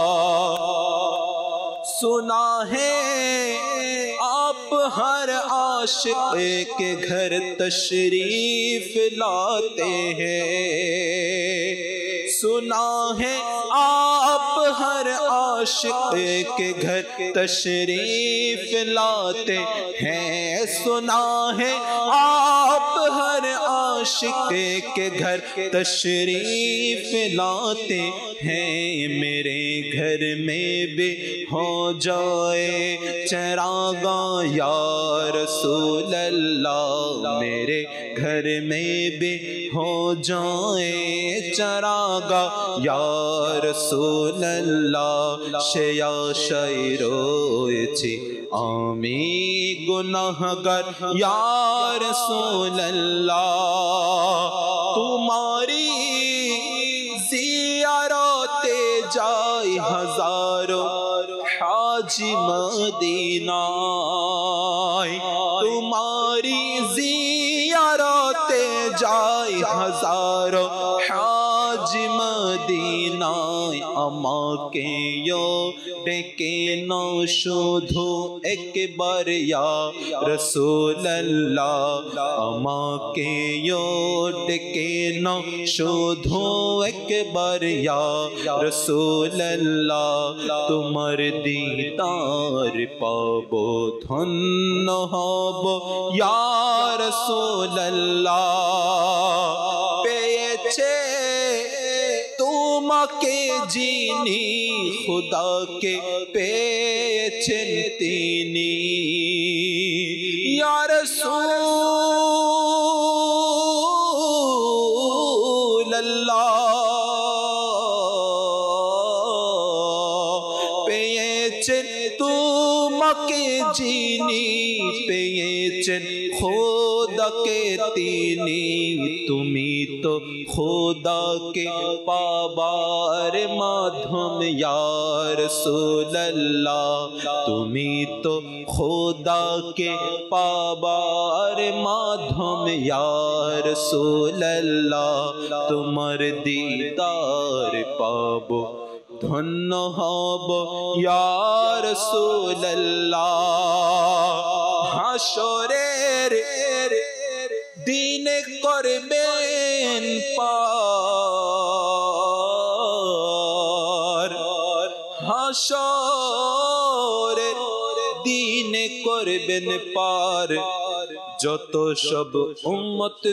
सुना है आप हर आशिक के घर तशरीफ लाते हैं सुना है आप हर आशिक के घर तशरीफ लाते हैं सुना है आप हर आशिक के घर तशरीफ लाते हैं मेरे घर में भी हो जाए चरागा या रसूलल्लाह मेरे घर में भी हो जाए चरागा या रसूलल्लाह সে আশায় রয়েছি আমি গুনাহগার ইয়া রাসূলুল্লাহ তোমারি জিয়ারতে যাই হাজারো হাজি মদিনায় তোমারি জিয়ারতে যাই হাজারো হাজি মদিনায় আমাকে ডেকে নাও শুধু একবার ইয়া রাসূলুল্লাহ আমাকে ডেকে নাও শুধু একবার ইয়া রাসূলুল্লাহ তোমার দিদার পাবো ধন্য হব ইয়া রাসূলুল্লাহ পেয়েছে তোমাকে যিনি খুদাকে পেয়েছেন তিনি ইয়া রাসূলুল্লাহ পেয়েছেন তোমাকে যিনি পেয়েছেন খোদাকে তিনি তুমি তো খোদাকে পাবার মাধ্যম ইয়া রাসূলুল্লাহ তুমি তো খোদাকে পাবার মাধ্যম ইয়া রাসূলুল্লাহ তোমার দিদার পাবো ধন্য হব ইয়া রাসূলুল্লাহ হাসরের দিনে করবেন পার, হাসরের দিনে করবেন পার যত সব উম্মত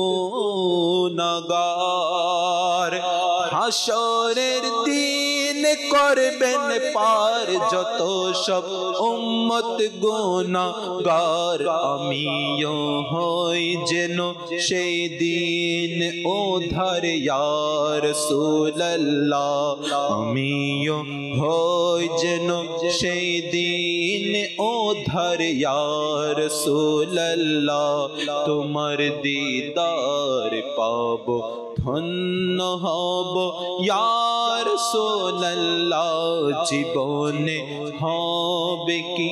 গুনাহগার। হাসরের দিন করবেন পার যত সব উম্মত গুনাহগার। আমিও হই যেন সেই দিন ওধার ইয়া রাসূলুল্লাহ, আমিও হই যেন সেই দিন ওধার ইয়া রাসূলুল্লাহ। তোমার দিদার পাবো ধন্য হব ইয়া রাসূলুল্লাহ। জীবনে হবে কি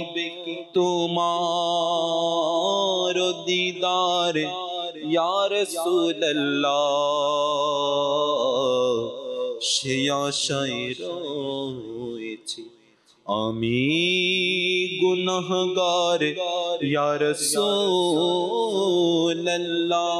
তোমার দিদার ইয়া রাসূলুল্লাহ, সে আশায় রয়েছি আমি গুনাহগার ইয়া রাসূলুল্লাহ।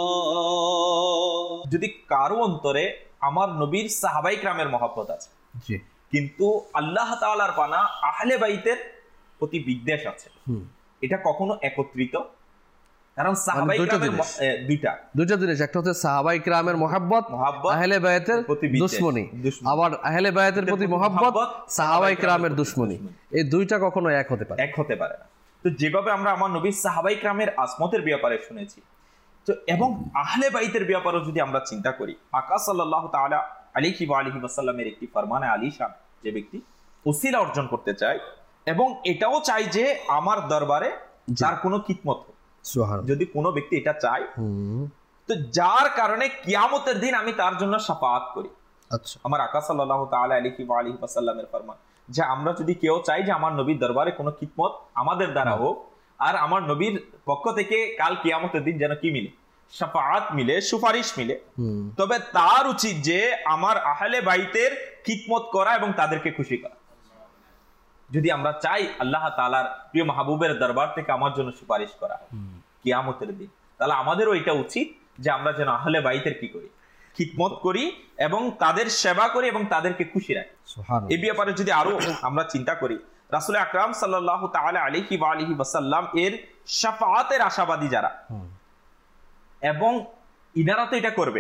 যদি কারো অন্তরে আমার নবীর সাহাবাই کرامের মহব্বত আছে, কিন্তু আল্লাহ তাআলার পানা আহলে বাইতের প্রতি বিদ্বেষ আছে, এটা কখনো একত্রিত, কারণ সাহাবাই کرامের দুইটা দুইটা জিনিস, একটা হচ্ছে সাহাবাই کرامের মহব্বত, আহলে বাইতের দুশমনি, আবার আহলে বাইতের প্রতি মহব্বত সাহাবাই کرامের দুশমনি, এই দুইটা কখনো এক হতে পারে এক হতে পারে না। তো যেভাবে আমরা আমার নবীর সাহাবাই کرامের আজমতের ব্যাপারে শুনেছি, তো এবং আহলে বাইতের ব্যাপারেও যদি আমরা চিন্তা করি, আকা সাল্লাল্লাহু তাআলা আলাইহি ওয়া আলিহি ওয়াসাল্লামের একটি ফরমানে আলিশান, যে ব্যক্তি ওসিলা অর্জন করতে চায় এবং এটাও চায় যে আমার দরবারে যার কোনো খিদমত হোক, যদি কোনো ব্যক্তি এটা চায়, তো যার কারণে কিয়ামতের দিন আমি তার জন্য শাফাআত করি। আচ্ছা, আমার আকা সাল্লাল্লাহু তাআলা আলাইহি ওয়া আলিহি ওয়াসাল্লামের ফরমান যে আমরা যদি কেউ চাই যে আমার নবীর দরবারে কোনো খিদমত আমাদের দ্বারা হোক, আর আমার নবীর পক্ষ থেকে কাল কিয়ামতের দিন যেন কি মিলে, শাফাআত মিলে, সুপারিশ মিলে, তবে তার উচিত যে আমার আহলে বাইতের খিদমত করা এবং তাদেরকে খুশি করা। যদি আমরা চাই আল্লাহ তাআলার প্রিয় মাহবুবের দরবার থেকে আমার জন্য সুপারিশ করা কিয়ামতের দিন, তাহলে আমাদেরও এটা উচিত যে আমরা যেন আহলে বাইতের কি করি, খিদমত করি এবং তাদের সেবা করি এবং তাদেরকে খুশি রাখি। এই ব্যাপারে যদি আরো আমরা চিন্তা করি, রাসূল আকরাম সাল্লাল্লাহু তাআলা আলাইহি ওয়া আলিহি ওয়াসাল্লাম এর শাফাআতের আশাবাদী যারা, এবং ইনারা তো এটা করবে,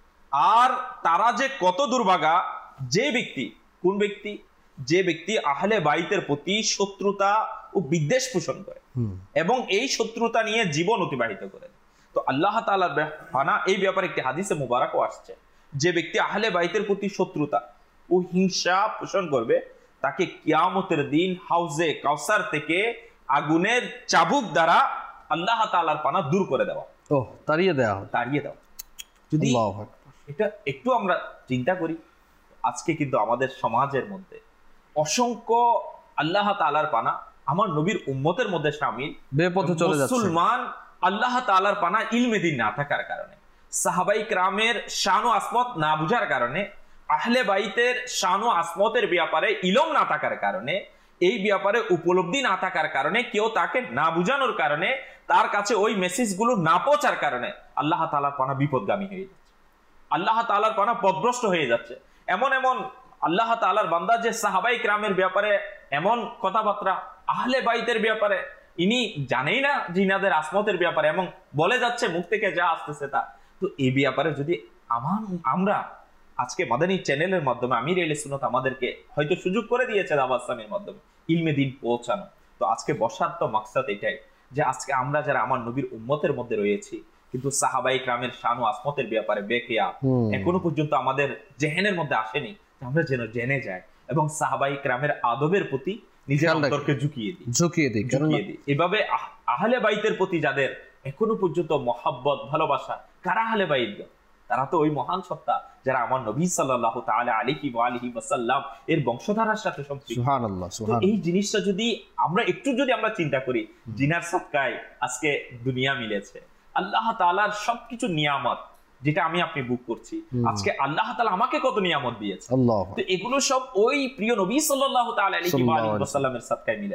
আর তারা যে কত দুর্ভাগা, যে ব্যক্তি, কোন ব্যক্তি, যে ব্যক্তি আহলে বাইতের প্রতি শত্রুতা ও বিদ্বেষ পোষণ করে এবং এই শত্রুতা নিয়ে জীবন অতিবাহিত করে। তো আল্লাহ তাআলার বানা এই ব্যাপারে একটি হাদিসে মুবারাকও আসছে, যে ব্যক্তি আহলে বাইতের প্রতি শত্রুতা ও হিংসা পোষণ করবে, তাকে কিয়ামতের দিন হাউজে কাউসার থেকে আগুনের চাবুক দ্বারা আল্লাহ তাআলার পানা দূর করে দেওয়া, ও তাড়িয়ে দেওয়া, তাড়িয়ে দেওয়া। যদি এটা একটু আমরা চিন্তা করি, আজকে কিন্তু আমাদের সমাজের মধ্যে অসংখ্য আল্লাহ তাআলার পানা আমার নবীর উম্মতের মধ্যে শামিল বেপথে চলে যাচ্ছে মুসলমান আল্লাহ তাআলার পানা ইলমে দ্বীন না থাকার কারণে, সাহাবাই کرامের শান ও আসমত না বুঝার কারণে, আহলে বাইতের শান ও আসমতের ব্যাপারে ইলম না থাকার কারণে, এই ব্যাপারে উপলব্ধি না থাকার কারণে, কেউ তাকে না বুঝানোর কারণে, তার কাছে ওই মেসেজগুলো না পৌঁছার কারণে আল্লাহ তাআলার পানা বিপদগামী হয়ে যাচ্ছে, আল্লাহ তাআলার পানা পথভ্রষ্ট হয়ে যাচ্ছে। এমন এমন আল্লাহ তাআলার বান্দা যে সাহাবাই کرامের ব্যাপারে এমন কথাবার্তা, আহলে বাইতের ব্যাপারে ইনি জানেই না জিনাদের আসমতের ব্যাপারে, এবং বলে যাচ্ছে মুখ থেকে যা আসতেছে তা। তো এই ব্যাপারে যদি আমার আমরা আজকে মাদানী চ্যানেলের মাধ্যমে আমির আহলে সুন্নাত আমাদেরকে হয়তো সুযোগ করে দিয়েছে দাওয়াত ইসলামের মাধ্যমে ইলমে দ্বীন পৌঁছানো, তো আজকে বসার তো মাকসাদ এটাই যে আজকে আমরা যারা আমার নবীর উম্মতের মধ্যে রয়েছি, কিন্তু সাহাবাই کرامের শান ও আসমতের ব্যাপারে বেকিয়া এখনো পর্যন্ত আমাদের জেহেনের মধ্যে আসেনি, আমরা যেন জেনে যাই এবং সাহাবাই کرامের আদবের প্রতি নিজের অন্তরকে ঝুঁকিয়ে দিই ঝুঁকিয়ে দিই ঝুঁকিয়ে দিই এভাবে আহলে বাইতের প্রতি যাদের এখনো পর্যন্ত মহব্বত, ভালোবাসা, কারা আহলে বাইত? তারা তো ওই মহান সত্তা যারা আমার নবী সাল্লাল্লাহু তাআলা আলাইহি ওয়া আলিহি ওয়াসাল্লাম এর বংশধারার সাথে সম্পৃক্ত। সুবহানাল্লাহ, সুবহানাল্লাহ। এই জিনিসটা যদি আমরা একটু যদি আমরা চিন্তা করি, জিনার সদকায় আজকে দুনিয়া মিলেছে, আল্লাহ তাআলার সবকিছু নিয়ামত যেটা আমি আপনি বুক করছি, আজকে আল্লাহ তাআলা আমাকে কত নিয়ামত দিয়েছে, তো এগুলো সব ওই প্রিয় নবী সাল্লাল্লাহু তাআলা আলাইহি ওয়া আলিহি ওয়াসাল্লামের সদকায় মিলেছে।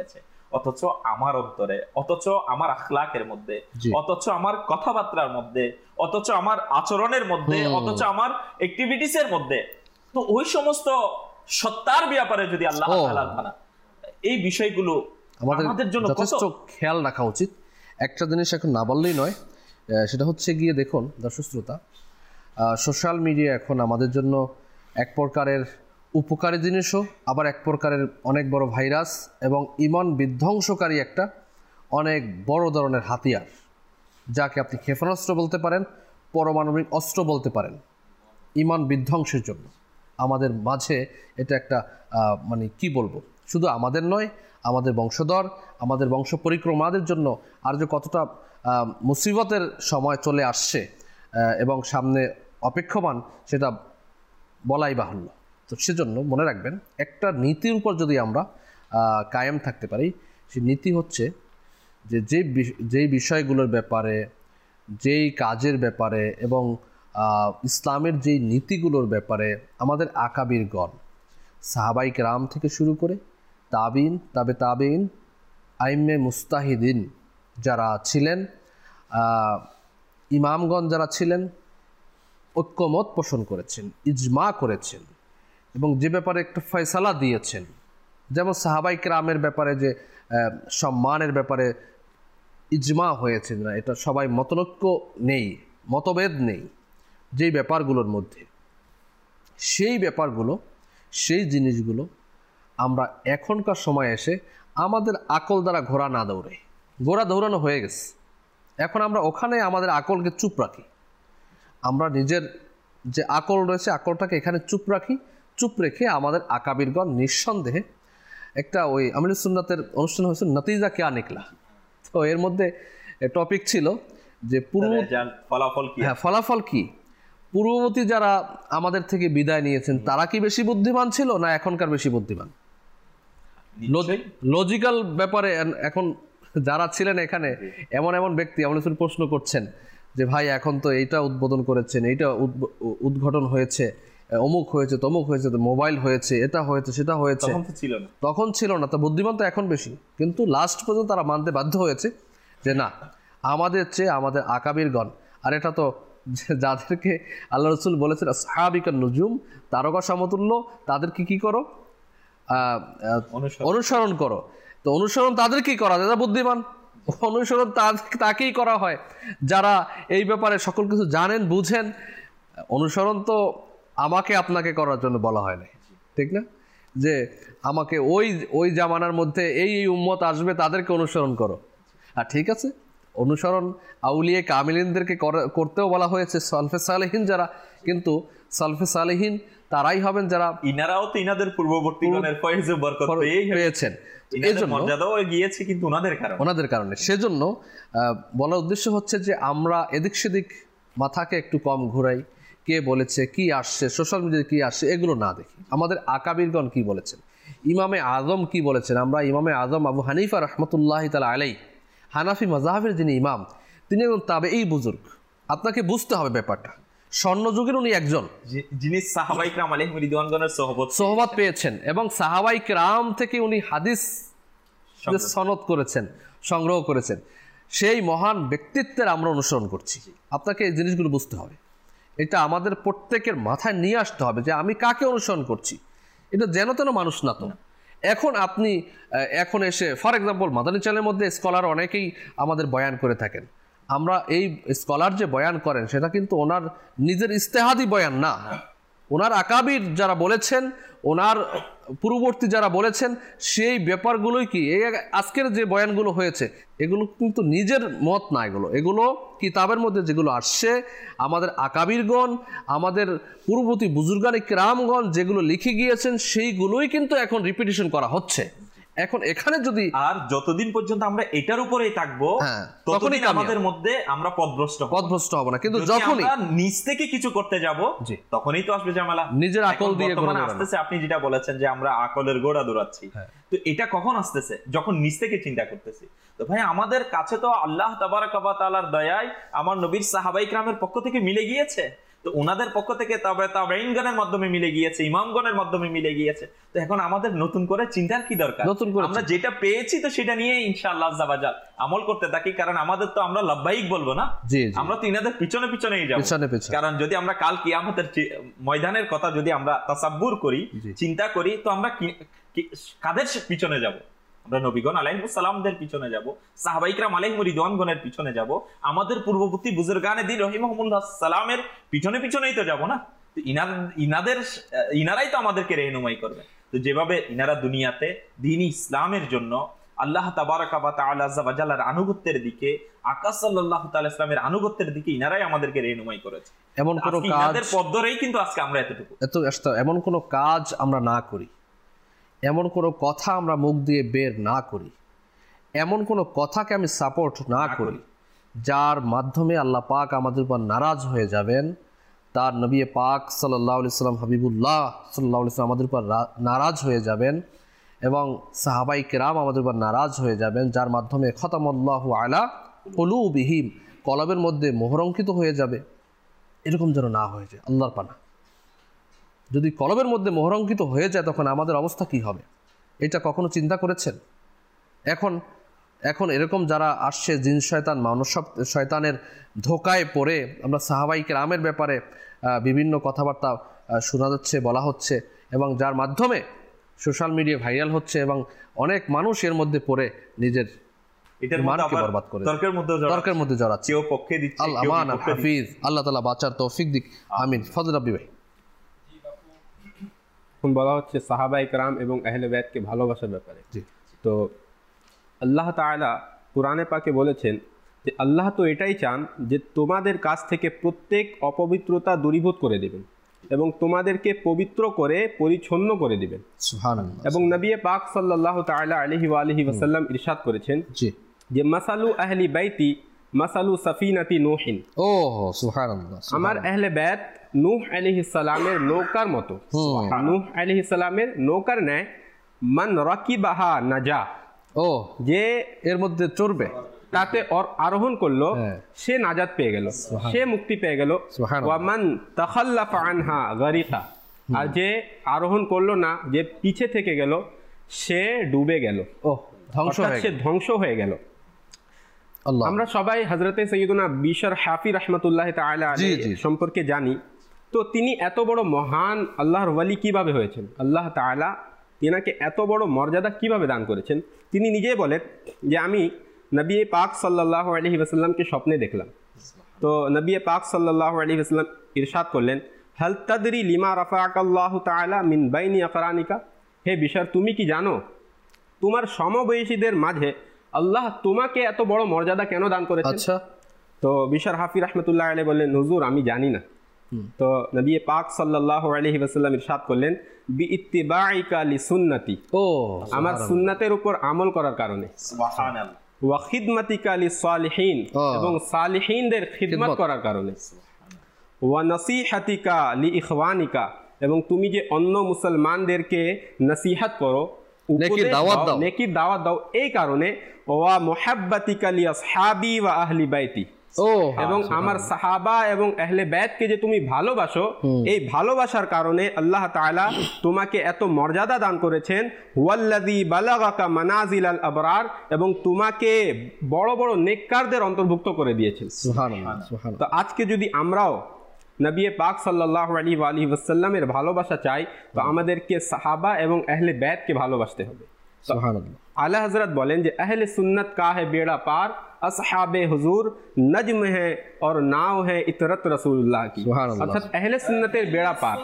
অথচ আমার অন্তরে, অথচ আমার আখলাকের মধ্যে, অথচ আমার কথাবার্তার মধ্যে, অথচ আমার আচরণের মধ্যে, অথচ আমার অ্যাক্টিভিটিস এর মধ্যে, তো ওই সমস্ত সত্তার ব্যাপারে যদি আল্লাহ তাআলা মানা, এই বিষয়গুলো আমাদের জন্য যথেষ্ট খেয়াল রাখা উচিত। একটা জিনিস এখন না বললেই নয়, সেটা হচ্ছে গিয়ে দেখুন দর্শক শ্রোতা, সোশ্যাল মিডিয়া এখন আমাদের জন্য এক প্রকারের উপকারী জিনিসও, আবার এক প্রকারের অনেক বড় ভাইরাস এবং ইমান বিধ্বংসকারী একটা অনেক বড় ধরনের হাতিয়ার, যাকে আপনি ক্ষেপণাস্ত্র বলতে পারেন, পারমাণবিক অস্ত্র বলতে পারেন। ইমান বিধ্বংসের জন্য আমাদের মাঝে এটা একটা মানে কি বলবো, শুধু আমাদের নয়, আমাদের বংশধর, আমাদের বংশ পরিক্রমাদের জন্য আর যে কতটা মুসিবতের সময় চলে আসছে এবং সামনে অপেক্ষমান, সেটা বলাই বাহুল্য। তো সেজন্য মনে রাখবেন, একটা নীতির উপর যদি আমরা কায়েম থাকতে পারি, সেই নীতি হচ্ছে যে যে যেই বিষয়গুলোর ব্যাপারে, যেই কাজের ব্যাপারে এবং ইসলামের যেই নীতিগুলোর ব্যাপারে আমাদের আকাবিরগণ, সাহাবাই কেরাম থেকে শুরু করে তাবিন, তাবে তাবিন, আইম্মে মুস্তাহিদিন যারা ছিলেন, ইমামগণ যারা ছিলেন, ঐক্যমত পোষণ করেছেন, ইজমা করেছেন এবং যে ব্যাপারে একটা ফয়সালা দিয়েছেন, যেমন সাহাবাই কেরামের ব্যাপারে যে সম্মানের ব্যাপারে ইজমা হয়েছে না, এটা সবাই মতনৈক্য নেই, মতভেদ নেই যেই ব্যাপারগুলোর মধ্যে, সেই ব্যাপারগুলো, সেই জিনিসগুলো আমরা এখনকার সময় এসে আমাদের আকল দ্বারা ঘোড়া না দৌড়ে, ঘোড়া দৌড়ানো হয়ে গেছে, এখন আমরা ওখানে আমাদের আকলকে চুপ রাখি, আমরা নিজের যে আকল রয়েছে আকলটাকে এখানে চুপ রাখি, চুপ রেখে আমাদের আকাবিরগণ নিঃসন্দেহে একটা ওই আমির সুন্নাতের অনুষ্ঠান হয়েছে নতিজা কেয়া নিকলা, তো এর মধ্যে টপিক ছিল যে পূর্ব ফলাফল কি, হ্যাঁ ফলাফল কি, পূর্ববর্তী যারা আমাদের থেকে বিদায় নিয়েছেন তারা কি বেশি বুদ্ধিমান ছিল না এখনকার বেশি বুদ্ধিমান? লজিক্যাল ব্যাপারে এখন যারা ছিলেন এখানে, এমন এমন ব্যক্তি এমন প্রশ্ন করছেন যে ভাই এখন তো এইটা উদ্বোধন করেছেন, এইটা উদ্ঘাটন হয়েছে, অমুক হয়েছে, তমুক হয়েছে, মোবাইল হয়েছে, এটা হয়েছে, সেটা হয়েছে, তখন ছিল না, তো বুদ্ধিমান তো এখন বেশি। কিন্তু লাস্ট পর্যন্ত তারা মানতে বাধ্য হয়েছে যে না, আমাদের চেয়ে আমাদের আকাবিরগণ, আর এটা তো যাদেরকে আল্লাহ রসুল বলেছেন আসহাবিকান নুজুম, তারকা সমতুল্য, তাদেরকে কি করো, অনুসরণ করো। তো অনুসরণ তাদের কি করা, যারা বুদ্ধিমান, অনুসরণ তাকেই করা হয় যারা এই ব্যাপারে সকল কিছু জানেন, বুঝেন। অনুসরণ তো আমাকে আপনাকে করার জন্য বলা হয় না, ঠিক না? যে আমাকে ওই ওই জামানার মধ্যে এই এই উম্মত আসবে, তাদেরকে অনুসরণ করো। আর ঠিক আছে, অনুসরণ আউলিয়ে কামিলিনদেরকে করতেও বলা হয়েছে, সলফে সালেহীন যারা, কিন্তু সলফে সালেহীন তারাই হবেন যারা, ইনারাও তো ইনাদের পূর্ববর্তীগণের ফয়েজে বরকত পেয়েছেন, এজন্য মর্যাদাও গিয়েছে কিন্তু ওনাদের কারণে, ওনাদের কারণে। সেজন্য বলার উদ্দেশ্য হচ্ছে যে আমরা এদিক সেদিক মাথাকে একটু কম ঘুরাই, কে বলেছে, কি আসছে, সোশ্যাল মিডিয়ায় কি আসছে, এগুলো না দেখি, আমাদের আকাবিরগণ কি বলেছেন, ইমামে আজম কি বলেছেন। আমরা ইমামে আজম আবু হানিফা রহমতুল্লাহ তাআলা আলাইহি, হানাফি মাযহাবের যিনি ইমাম, তিনি একজন তাবেঈ বুজুর্গ। আপনাকে বুঝতে হবে ব্যাপারটা, স্বর্ণযুগের উনি একজন যিনি সাহাবায়ে কেরাম আলাইহিম রিদওয়ানগণের সোহবত সোহবত পেয়েছেন এবং সাহাবায়ে কেরাম থেকে উনি হাদিস সনদ করেছেন, সংগ্রহ করেছেন। সেই মহান ব্যক্তিত্বের আমরা অনুসরণ করছি। আপনাকে এই জিনিসগুলো বুঝতে হবে, এটা আমাদের প্রত্যেকের মাথায় নিয়ে আসতে হবে যে আমি কাকে অনুসরণ করছি। এটা যেন তেন মানুষ না তো। এখন আপনি এখন এসে ফর এক্সাম্পল মাদানী চ্যানেলের মধ্যে স্কলার অনেকেই আমাদের বয়ান করে থাকেন, আমরা এই স্কলার যে বয়ান করেন সেটা কিন্তু ওনার নিজের ইস্তেহাদি বয়ান না, ওনার আকাবির যারা বলেছেন, ওনার পূর্ববর্তী যারা বলেছেন, সেই ব্যাপারগুলোই কি এই আজকের যে বয়ানগুলো হয়েছে এগুলো কিন্তু নিজের মত না, এগুলো এগুলো কিতাবের মধ্যে যেগুলো আসছে, আমাদের আকাবিরগণ, আমাদের পূর্ববর্তী বুজুর্গানে কেরামগণ যেগুলো লিখে গিয়েছেন, সেইগুলোই কিন্তু এখন রিপিটিশন করা হচ্ছে। এখন এখানে যদি আর যতদিন পর্যন্ত আমরা এটার উপরেই থাকবো, ততদিন আমাদের মধ্যে আমরা পদভ্রষ্ট পদভ্রষ্ট হব না। কিন্তু যখনই নিজ থেকে কিছু করতে যাব, তখনই তো আসবে ঝামেলা। নিজের আকল দিয়ে বর্তমানে আসতেছে, আপনি যেটা বলেছেন যে আমরা আকলের গোড়া দৌড়াচ্ছি, তো এটা কখন আসতেছে? যখন নিজ থেকে চিন্তা করতেছি। তো ভাই আমাদের কাছে তো আল্লাহ তাবারাক ওয়া তাআলার দয়ায় আমার নবীর সাহাবায়ে কেরামের পক্ষ থেকে মিলে গিয়েছে। তো ওনাদের পক্ষ থেকে তবে তাবেঈনগণের মাধ্যমে মিলে গিয়েছে, ইমামগণের মাধ্যমে মিলে গিয়েছে। তো এখন আমাদের নতুন করে চিন্তার কি দরকার? নতুন করে আমরা যেটা পেয়েছি তো সেটা নিয়ে ইনশাআল্লাহ আজ্জা ওয়া জাল আমল করতে থাকি। কারণ আমাদের তো আমরা লাব্বাইক বলবো না, আমরা তো ইনাদের পিছনে পিছনেই যাবো। কারণ যদি আমরা কাল কিয়ামতের ময়দানের কথা যদি আমরা তাসাব্বুর করি, চিন্তা করি, তো আমরা কাদের পিছনে যাব? আমরা নবীগণ আলাইহিস সালামদের পিছনে যাব, সাহাবায়ে কিরাম আলাইহিম রিদওয়ানগণের পিছনে যাব, আমাদের পূর্ববর্তী বুজুর্গানে দিন রহিমাহুমুল্লাহ সালামের পিছনে পিছনেই তো যাব না? তো ইনার ইনাদের ইনারাই তো আমাদেরকে রেহনুমাই করবে। তো যেভাবে ইনারা দুনিয়াতে দ্বীন ইসলামের জন্য আল্লাহ তাবারাকা ওয়া তাআলা আযজা ওয়া জাল্লার আনুগত্যের দিকে, আকা সাল্লাল্লাহু তাআলা ইসলামের আনুগত্যের দিকে ইনারাই আমাদেরকে রেহনুমাই করেছে। এমন কোন কাজ ইনাদের পথ ধরেই কিন্তু আজকে আমরা এতটুকু এত এমন কোন কাজ আমরা না করি, এমন কোনো কথা আমরা মুখ দিয়ে বের না করি, এমন কোনো কথাকে আমি সাপোর্ট না করি যার মাধ্যমে আল্লাহ পাক আমাদের উপর নারাজ হয়ে যাবেন, তার নবী পাক সাল্লাল্লাহু আলাইহি সাল্লাম হাবিবুল্লাহ সাল্লাল্লাহু আলাইহি সাল্লাম আমাদের উপর নারাজ হয়ে যাবেন এবং সাহাবায়ে কেরাম আমাদের উপর নারাজ হয়ে যাবেন, যার মাধ্যমে খতামাল্লাহু আলা কুলুবিহিম, কলবের মধ্যে মোহরঙ্কিত হয়ে যাবে, এরকম যেন না হয়ে যায়। আল্লাহর পানা, যদি কলবের মধ্যে মোহরঙ্কিত হয়ে যায় তখন আমাদের অবস্থা কি হবে? এটা কখনো চিন্তা করেছেন? এখন এখন এরকম যারা আসছে জিন শয়তান মানুষ শয়তানের ধোকায় পড়ে, আমরা সাহাবায়ে কেরামের ব্যাপারে বিভিন্ন কথাবার্তা শোনা যাচ্ছে, বলা হচ্ছে, এবং যার মাধ্যমে সোশ্যাল মিডিয়া ভাইরাল হচ্ছে এবং অনেক মানুষ এর মধ্যে পড়ে নিজের ইমানকে বরবাদ করে তর্কের মধ্যে তর্কের মধ্যে জড়াচ্ছে। কেউ পক্ষে দিচ্ছে, আল আমান আল হাফিজ, আল্লাহ তাআলা বাঁচার তৌফিক দিক, আমিন। ফজল রাব্বি ভাই, এখন বলা হচ্ছে সাহাবায়ে কেরাম এবং আহলে বাইতকে ভালোবাসার ব্যাপারে। তো আল্লাহ তাআলা কুরআনে পাকে বলেছেন যে আল্লাহ তো এটাই চান যে তোমাদের কাছ থেকে প্রত্যেক অপবিত্রতা দূরীভূত করে দেবেন এবং তোমাদেরকে পবিত্র করে পরিচ্ছন্ন করে দিবেন। সুবহানাল্লাহ। এবং নবী পাক সাল্লাল্লাহু তাআলা আলাইহি ওয়া আলিহি ওয়াসাল্লাম ইরশাদ করেছেন যে মাসালু আহলি বাইতি মাসালু সাফিনাতি নূহিন। ও সুবহানাল্লাহ। আমার আহলে বাইত নূহ আলাইহিস সালামের নৌকার মতো, নূহ আলাইহিস সালামের নৌকার ন্যায়, মান রাকিবাহা নাজা, ও যে এর মধ্যে চড়বে তাতে আরোহণ করলো সে নাজাত পেয়ে গেল, সে মুক্তি পেয়ে গেল। ওয়া মান তাখাল্লাফা আনহা গারিকা, আর যে আরোহণ করলো না, যে পিছে থেকে গেল, সে ডুবে গেল, ও ধ্বংস হয়ে সে ধ্বংস হয়ে গেল। আমরা সবাই হযরতে সাইয়্যিদুনা বিশর হাফি রাহমাতুল্লাহি তাআলা আলাইহি সম্পর্কে জানি। তো তিনি এত বড় মহান আল্লাহর ওয়ালি কিভাবে হয়েছেন? আল্লাহ তাআলা তিনাকে এত বড় মর্যাদা কিভাবে দান করেছেন? তিনি নিজেই বলেন যে আমি নবী পাক সাল্লাল্লাহু আলাইহি ওয়াসাল্লামকে স্বপ্নে দেখলাম। তো নবী পাক সাল্লাল্লাহু আলাইহি ওয়াসাল্লাম ইরশাদ করলেন, হাল তাদরি লিমা রাফাআকাল্লাহু তাআলা মিন বাইনি আকরানিকা, হে বিশর তুমি কি জানো তোমার সমবয়সীদের মাঝে আল্লাহ তোমাকে এত বড় মর্যাদা কেন দান করেছেন? আচ্ছা। তো বিশর হাফি রাহমাতুল্লাহি আলাইহি বললেন, হুজুর আমি জানি না। তো নবী পাক সাল্লাল্লাহু আলাইহি ওয়াসাল্লাম ইরশাদ করলেন, বিইত্তিবাইকা লিসুন্নতি, ও আমার সুন্নাতের উপর আমল করার কারণে, সুবহানাল্লাহ, ওয়া খিদমাতিকা লিসালিহিন, এবং সালিহিনদের খিদমত করার কারণে, ওয়া নসিহাতিকা লিইখওয়ানিকা, এবং তুমি যে অন্য মুসলমানদেরকে নসিহত করো, নেকির দাওয়াত দাও, নেকির দাওয়াত দাও, এই কারণে, ওয়া মুহাব্বাতিকা লিআসহাবি ওয়া আহলি বাইতি, ও এবং আমার সাহাবা এবং আহলে বাইতকে যে তুমি ভালোবাসো, এই ভালোবাসার কারণে আল্লাহ তাআলা তোমাকে এত মর্যাদা দান করেছেন। হুয়াল্লাযী বালাগাকা মানাজিলাল আবরার, এবং তোমাকে বড় বড় নেককারদের অন্তর্ভুক্ত করে দিয়েছেন। সুবহানাল্লাহ, সুবহানাল্লাহ। তো আজকে যদি আমরাও নবী পাক সাল্লাল্লাহু আলাইহি ওয়া আলিহি ওয়াসাল্লামের ভালোবাসা চাই, তো আমাদেরকে সাহাবা এবং আহলে বাইতকে ভালোবাসতে হবে। সুবহানাল্লাহ। আলা হযরত বলেন যে আহলে সুন্নাত কা হে বেড়া পার, আসহাবে হুজুর নজম है और नाव है इतरत रसूलुल्लाह की। অর্থাৎ আহলে সুন্নাতের বেড়া পার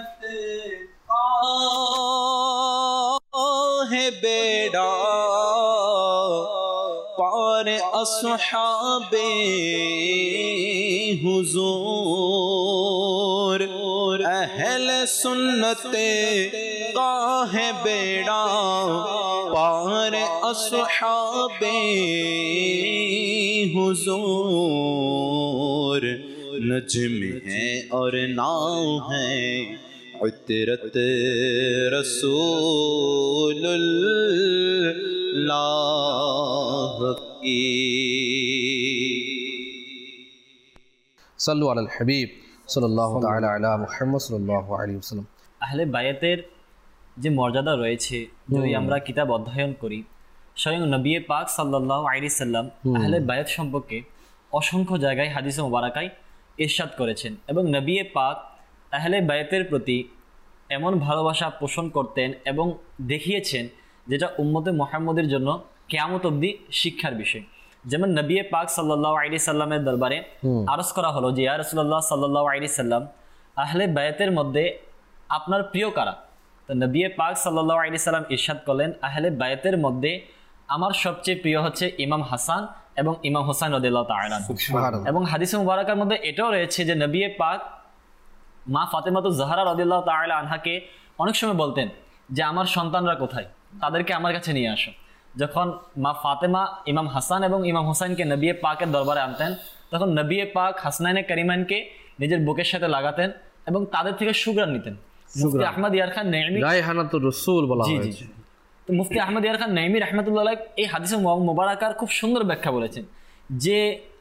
है बेड़ा पार असहाबे हुजूर, अहले सुन्नते का है बेड़ा पार असहाबे हुजूर, नजम है और नाव है इतरत रसूलुल्लाह की। सल्लु अलल हबीब সাল্লাল্লাহু তাআলা আলা মুহাম্মদ সাল্লাল্লাহু আলাইহি ওয়াসাল্লাম। আহলে বায়াতের যে মর্যাদা রয়েছে, যদি আমরা কিতাব অধ্যয়ন করি, স্বয়ং নবী পাক সাল্লাল্লাহু আলাইহি সাল্লাম আহলে বায়াত সম্পর্কে অসংখ্য জায়গায় হাদিসে মুবারাকায় ইরশাদ করেছেন, এবং নবী পাক আহলে বায়াতের প্রতি এমন ভালোবাসা পোষণ করতেন এবং দেখিয়েছেন যেটা উম্মতে মুহাম্মদের জন্য কিয়ামত অবধি শিক্ষার বিষয়। যেমন নবী পাক সাল্লাল্লাহু আলাইহি সাল্লামের দরবারে আরজ করা হলো যে ইয়া রাসূলুল্লাহ সাল্লাল্লাহু আলাইহি সাল্লাম, আহলে বায়াতের মধ্যে আপনার প্রিয় কারা? তো নবী পাক সাল্লাল্লাহু আলাইহি সাল্লাম ইরশাদ করলেন, আহলে বায়াতের মধ্যে আমার সবচেয়ে প্রিয় হচ্ছে ইমাম হাসান এবং ইমাম হোসেন রাদিয়াল্লাহু তাআলা আনহু। এবং হাদিসে মুবারাকার মধ্যে এটাও রয়েছে যে নবী পাক মা ফাতেমাতুজ জাহরা রাদিয়াল্লাহু তাআলা আনহাকে অনেক সময় বলতেন যে আমার সন্তানরা কোথায়, তাদেরকে আমার কাছে নিয়ে আসো। যখন মা ফাতেমা ইমাম হাসান এবং ইমাম হোসেনকে নবী পাকের দরবারে আনতেন, তখন নবী পাক হাসনাইনে কারিমানকে নিজের বুকের সাথে লাগাতেন এবং তাদের থেকে সুগ্রাণ নিতেন। মুফতি আহমদ ইয়ার খান নেইমি রায়হানাতুর রাসূল বলা হয়েছে। তো মুফতি আহমদ ইয়ার খান নেইমি রাহমাতুল্লাহ আলাইহি এই হাদিসে মুবারাকার খুব সুন্দর ব্যাখ্যা বলেছেন যে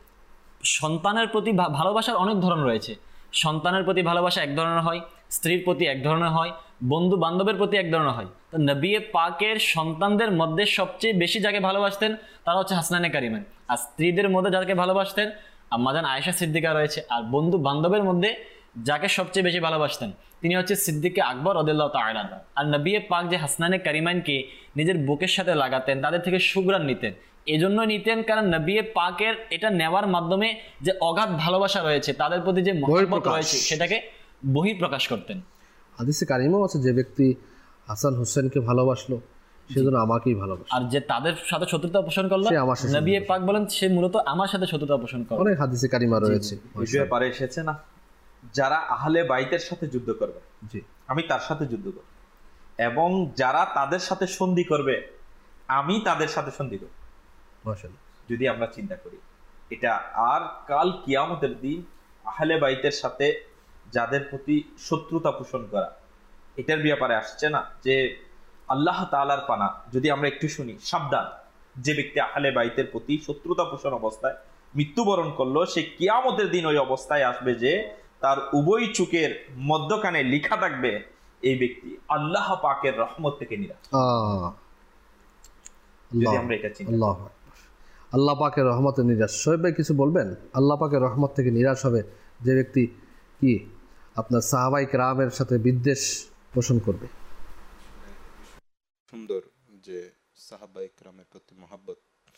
সন্তানের প্রতি ভালোবাসার অনেক ধরন রয়েছে। সন্তানের প্রতি ভালোবাসা এক ধরনের হয়, স্ত্রীর প্রতি এক ধরনের হয়, বন্ধু বান্ধবের প্রতি এক ধরনের হয়। তো নবী পাকের সন্তানদের মধ্যে সবচেয়ে বেশি যাকে ভালোবাসতেন তারা হচ্ছে হাসনাইনে কারিমান, আর স্ত্রীদের মধ্যে যাকে ভালোবাসতেন আম্মাজান আয়েশা সিদ্দিকা রয়েছে, আর বন্ধু বান্ধবের মধ্যে যাকে সবচেয়ে বেশি ভালোবাসতেন তিনি হচ্ছে সিদ্দিকে আকবর রাদিয়াল্লাহু তাআলা আনহু। আর নবী পাক যে হাসনাইনে কারিমানকে নিজের বুকের সাথে লাগাতেন, তাদের থেকে সুগ্রাণ নিতেন, এজন্য নিতেন কারণ নবী পাকের এটা নেওয়ার মাধ্যমে যে অগাধ ভালোবাসা রয়েছে, তাদের প্রতি যে মহব্বত রয়েছে সেটাকে বহিঃপ্রকাশ করতেন। হাদিসে কারিমাও আছে যে ব্যক্তি হাসান হোসেনকে ভালোবাসলো সেজন্য আমাকেই ভালোবাসে, আর যে তাদের সাথে শত্রুতা পোষণ করলো নবী পাক বলেন সে মূলত আমার সাথে শত্রুতা পোষণ করে। অনেক হাদিসে কারিমা রয়েছে। বিষয় পারে এসেছে না, যারা আহলে বাইতের সাথে যুদ্ধ করবে, জি আমি তার সাথে যুদ্ধ করব, এবং যারা তাদের সাথে সন্ধি করবে আমি তাদের সাথে সন্ধি করব। মাশাআল্লাহ, যদি আমরা চিন্তা করি এটা, আর কাল কিয়ামতের দিন আহলে বাইতের সাথে যাদের প্রতি শত্রুতা পোষণ করা, এটার ব্যাপারে আসছে না যে আল্লাহ তাআলার পানা যদি আমরা একটু শুনি, সাবধান, যে ব্যক্তি আহলে বাইতের প্রতি শত্রুতা পোষণ অবস্থায় মৃত্যুবরণ করলো সে কিয়ামতের দিন ওই অবস্থায় আসবে যে তার উভয় চোখের মধ্যখানে লেখা থাকবে এই ব্যক্তি আল্লাহ পাকের রহমত থেকে নিরাশ। যদি আমরা এটা চিন্তা আল্লাহ আল্লাহ পাকের রহমতে নিরাশ। শোয়েব ভাই কিছু বলবেন? আল্লাহ পাকের রহমত থেকে নিরাশ হবে যে ব্যক্তি কি আপনার সাহাবায়ে কেরামের সাথে বিদ্বেষ পোষণ করবে। সুন্দর যে সাহাবায়ে কেরামের প্রতি মহব্বত।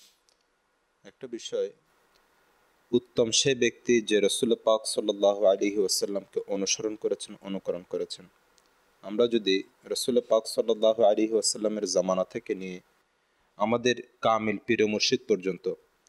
একটা বিষয়, উত্তম সে ব্যক্তি যে রাসূল পাক সাল্লাল্লাহু আলাইহি ওয়াসাল্লামকে অনুসরণ করেছেন, অনুকরণ করেছেন। আমরা যদি রাসূল পাক সাল্লাল্লাহু আলাইহি ওয়াসাল্লামের জামানা থেকে নিয়ে আমাদের কামিল পীর মুর্শিদ পর্যন্ত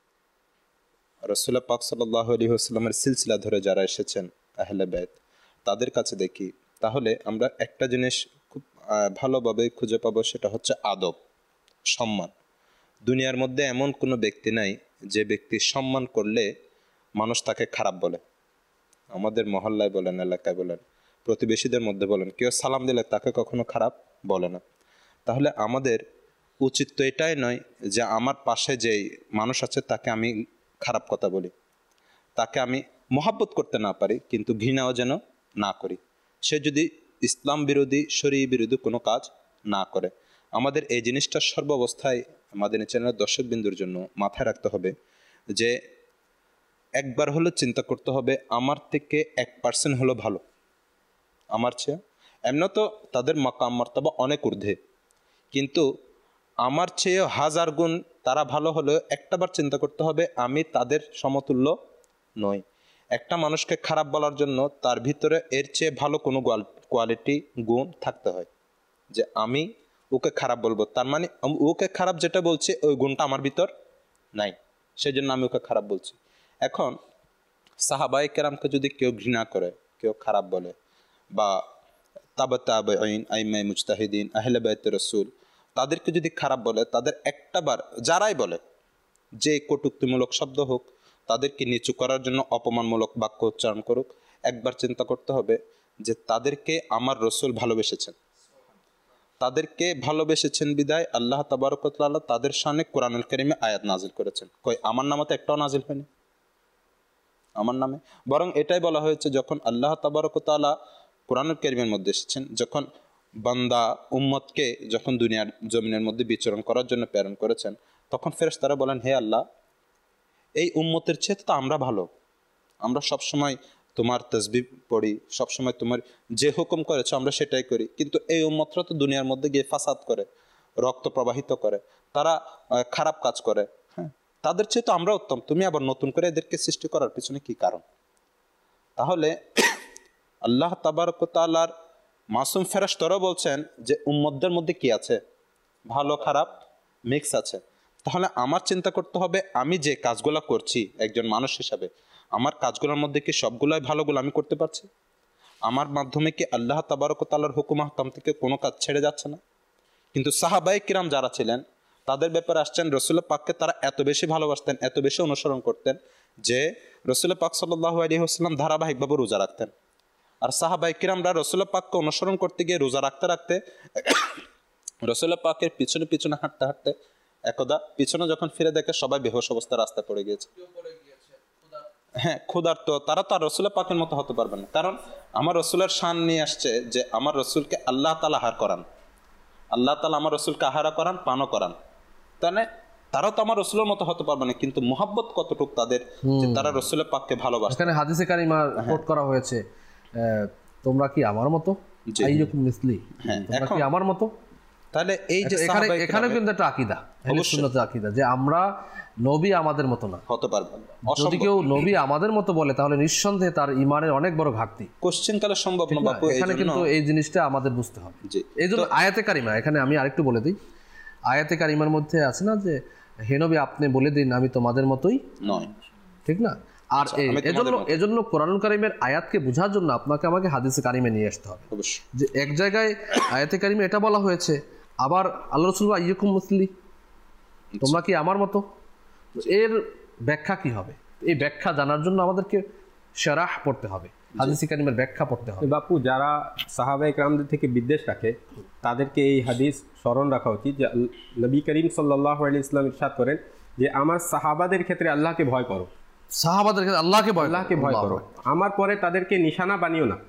রাসূল পাক সাল্লাল্লাহু আলাইহি ওয়াসাল্লামের সিলসিলা ধরে যারা এসেছেন আহলে বাইত, তাদের কাছে দেখি, তাহলে আমরা একটা জিনিস খুব ভালোভাবে খুঁজে পাবো, সেটা হচ্ছে আদব, সম্মান। দুনিয়ার মধ্যে এমন কোনো ব্যক্তি নাই যে ব্যক্তি সম্মান করলে মানুষ তাকে খারাপ বলে। আমাদের মহল্লায় বলেন, এলাকায় বলেন, প্রতিবেশীদের মধ্যে বলেন, কেউ সালাম দিলে তাকে কখনো খারাপ বলে না। তাহলে আমাদের উচিত তো এটাই নয় যে আমার পাশে যেই মানুষ আছে তাকে আমি খারাপ কথা বলি, তাকে আমি মহব্বত করতে না পারি কিন্তু ঘৃণাও যেন না করি। সে যদি ইসলাম বিরোধী, শরীয়ত বিরোধী কোনো কাজ না করে। আমাদের এই জিনিসটা সর্বাবস্থায় মাদানী চ্যানেলের দর্শকবিন্দুর জন্য মাথায় রাখতে হবে যে একবার হলো চিন্তা করতে হবে আমার থেকে এক পার্সেন্ট হলো ভালো, আমার চেয়ে এমনি তো তাদের মাকাম মর্তবা অনেক ঊর্ধ্বে, কিন্তু আমার চেয়ে হাজার গুণ তারা ভালো হলেও একটাবার চিন্তা করতে হবে আমি তাদের সমতুল্য নই। একটা মানুষকে খারাপ বলার জন্য তার ভিতরে এর চেয়ে ভালো কোনো কোয়ালিটি গুণ থাকতে হয় যে আমি ওকে খারাপ বলবো, তার মানে ওকে খারাপ যেটা বলছে ওই গুণটা আমার ভিতর নাই, সেই জন্য আমি ওকে খারাপ বলছি। এখন সাহাবায়ে কেরামকে যদি কেউ ঘৃণা করে, কেউ খারাপ বলে, বা তাবা তাবেঈন, আইম্মায়ে মুজতাহিদিন, আহলে বাইত রাসূল, তাদেরকে যদি খারাপ বলে, তাদের একটাবার যারাই বলে, যে কটূক্তিমূলক শব্দ হোক, তাদেরকে নিচু করার জন্য অপমানমূলক বাক্য উচ্চারণ করুক, একবার চিন্তা করতে হবে যে তাদেরকে আমার রসুল ভালোবেসেছেন, তাদেরকে ভালোবেসেছেন বিদায় আল্লাহ তাবারক ওয়া তাআলা তাদের শানে কোরআনুল কারীমে আয়াত নাজিল করেছেন। কই আমার নামে তো একটাও নাজিল হয়নি। আমার নামে, বরং এটাই বলা হয়েছে যখন আল্লাহ তাবারক ওয়া তাআলা কোরআনুল কারীমের মধ্যে এসেছেন, যখন বান্দা উম্মতকে যখন দুনিয়ার জমিনের মধ্যে বিচরণ করার জন্য প্রেরণ করেছেন, তখন ফেরেশতারা বলেন, হে আল্লাহ, এই উম্মতের চেয়ে তো আমরা ভালো, আমরা সবসময় তোমার তাসবিহ পড়ি, সবসময় তোমার যে হুকুম করেছো আমরা সেটাই করি, কিন্তু এই উম্মতরা তো দুনিয়ার মধ্যে গিয়ে ফাসাদ করে, রক্ত প্রবাহিত করে, তারা খারাপ কাজ করে, হ্যাঁ, তাদের চেয়ে তো আমরা উত্তম, তুমি আবার নতুন করে এদেরকে সৃষ্টি করার পিছনে কি কারণ? তাহলে আল্লাহ তাবারক ওয়া তাআলার মাসুম ফেরেশতারা বলছেন যে উম্মতদের মধ্যে কি আছে, ভালো খারাপ মিক্স আছে। তাহলে আমার চিন্তা করতে হবে, আমি যে কাজগুলো করছি একজন মানুষ হিসাবে, আমার কাজগুলোর মধ্যে কি সবগুলোই ভালোগুলো আমি করতে পারছি? আমার মাধ্যমে কি আল্লাহ তাবারক ওয়া তাআলার হুকুম আহকাম থেকে কোনো কাজ ছেড়ে যাচ্ছে না? কিন্তু সাহাবায়ে কিরাম যারা ছিলেন, তাদের ব্যাপারে আসছেন রাসূল পাককে তারা এত বেশি ভালোবাসতেন, এত বেশি অনুসরণ করতেন যে রাসূল পাক সাল্লাল্লাহু আলাইহি ওয়াসাল্লাম ধারাবাহিকভাবে রোজা রাখতেন। আর সাহাবায়ে কিরামরা রাসূল পাককে অনুসরণ করতে গিয়ে রোজা রাখতে রাখতে রাসূল পাকের পিছনে পিছনে হাঁটতে হাঁটতে একদা পিছনে যখন ফিরে দেখে সবাই বেহুশ অবস্থায় রাস্তায় পড়ে গিয়েছে। হ্যাঁ, ক্ষুধার্ত, তারা তো আর রাসূল পাকের মতো হতে পারবে না, কারণ আমার রাসূলের শান নিয়ে আসছে যে আমার রাসূলকে আল্লাহ তাআলা আহার করান, আল্লাহ তাআলা আমার রাসূলকে আহার করান, পানও করান, তাহলে তারাও তো আমার রাসূলের মতো হতে পারবে না। কিন্তু মুহাব্বত কতটুকু তাদের, যে তারা রাসূল পাককে ভালোবাসে। এখানে হাদিসে কারিমা কোট করা হয়েছে, তোমরা কি আমার মতো, আইয়ুকুম মিসলি, তোমরা কি আমার মতো। তাহলে এই যে এখানে এখানে কিন্তু একটা আকীদা, আহলে সুন্নাতের আকীদা, যে আমরা নবী আমাদের মতো না হতে পারবে না। যদি কেউ নবী আমাদের মতো বলে তাহলে নিঃসন্দেহে তার ঈমানের অনেক বড় ঘাটতি, কোশ্চেন কালে সম্ভব না বাপু। এখানে কিন্তু এই জিনিসটা আমাদের বুঝতে হবে। এইজন্য আয়াতে কারিমা, এখানে আমি আরেকটু বলে দিই, আয়াতে কারিমার মধ্যে আছে না যে হে নবী আপনি বলে দিন আমি তোমাদের মতোই নয়, ঠিক না? আর এজন্য এজন্য কোরআনুল কারীমের আয়াতকে বোঝার জন্য আপনাকে আমাকে হাদিসে কারিমে নিয়ে আসতে হবে, যে এক জায়গায় আয়াতে কারিমে এটা বলা হয়েছে, আবার আল্লাহ রাসূল আইয়ুকুম মিসলি, তোমরা কি আমার মতো। এর ব্যাখ্যা কি হবে? এই ব্যাখ্যা জানার জন্য আমাদেরকে শারাহ পড়তে হবে, হাদিসে কারিমের ব্যাখ্যা পড়তে হবে। বাপু, যারা সাহাবায়ে কেরামদের থেকে বিদ্বেষ রাখে তাদেরকে এই হাদিস স্মরণ রাখা উচিত যে নবী করিম সাল্লাল্লাহু আলাইহি ওয়াসাল্লাম ইরশাদ করেন যে আমার সাহাবাদের ক্ষেত্রে আল্লাহকে ভয় করো, সাহাবাদের ক্ষেত্রে আল্লাহকে ভয় আল্লাহকে ভয় করো, আমার পরে তাদেরকে নিশানা বানিও না।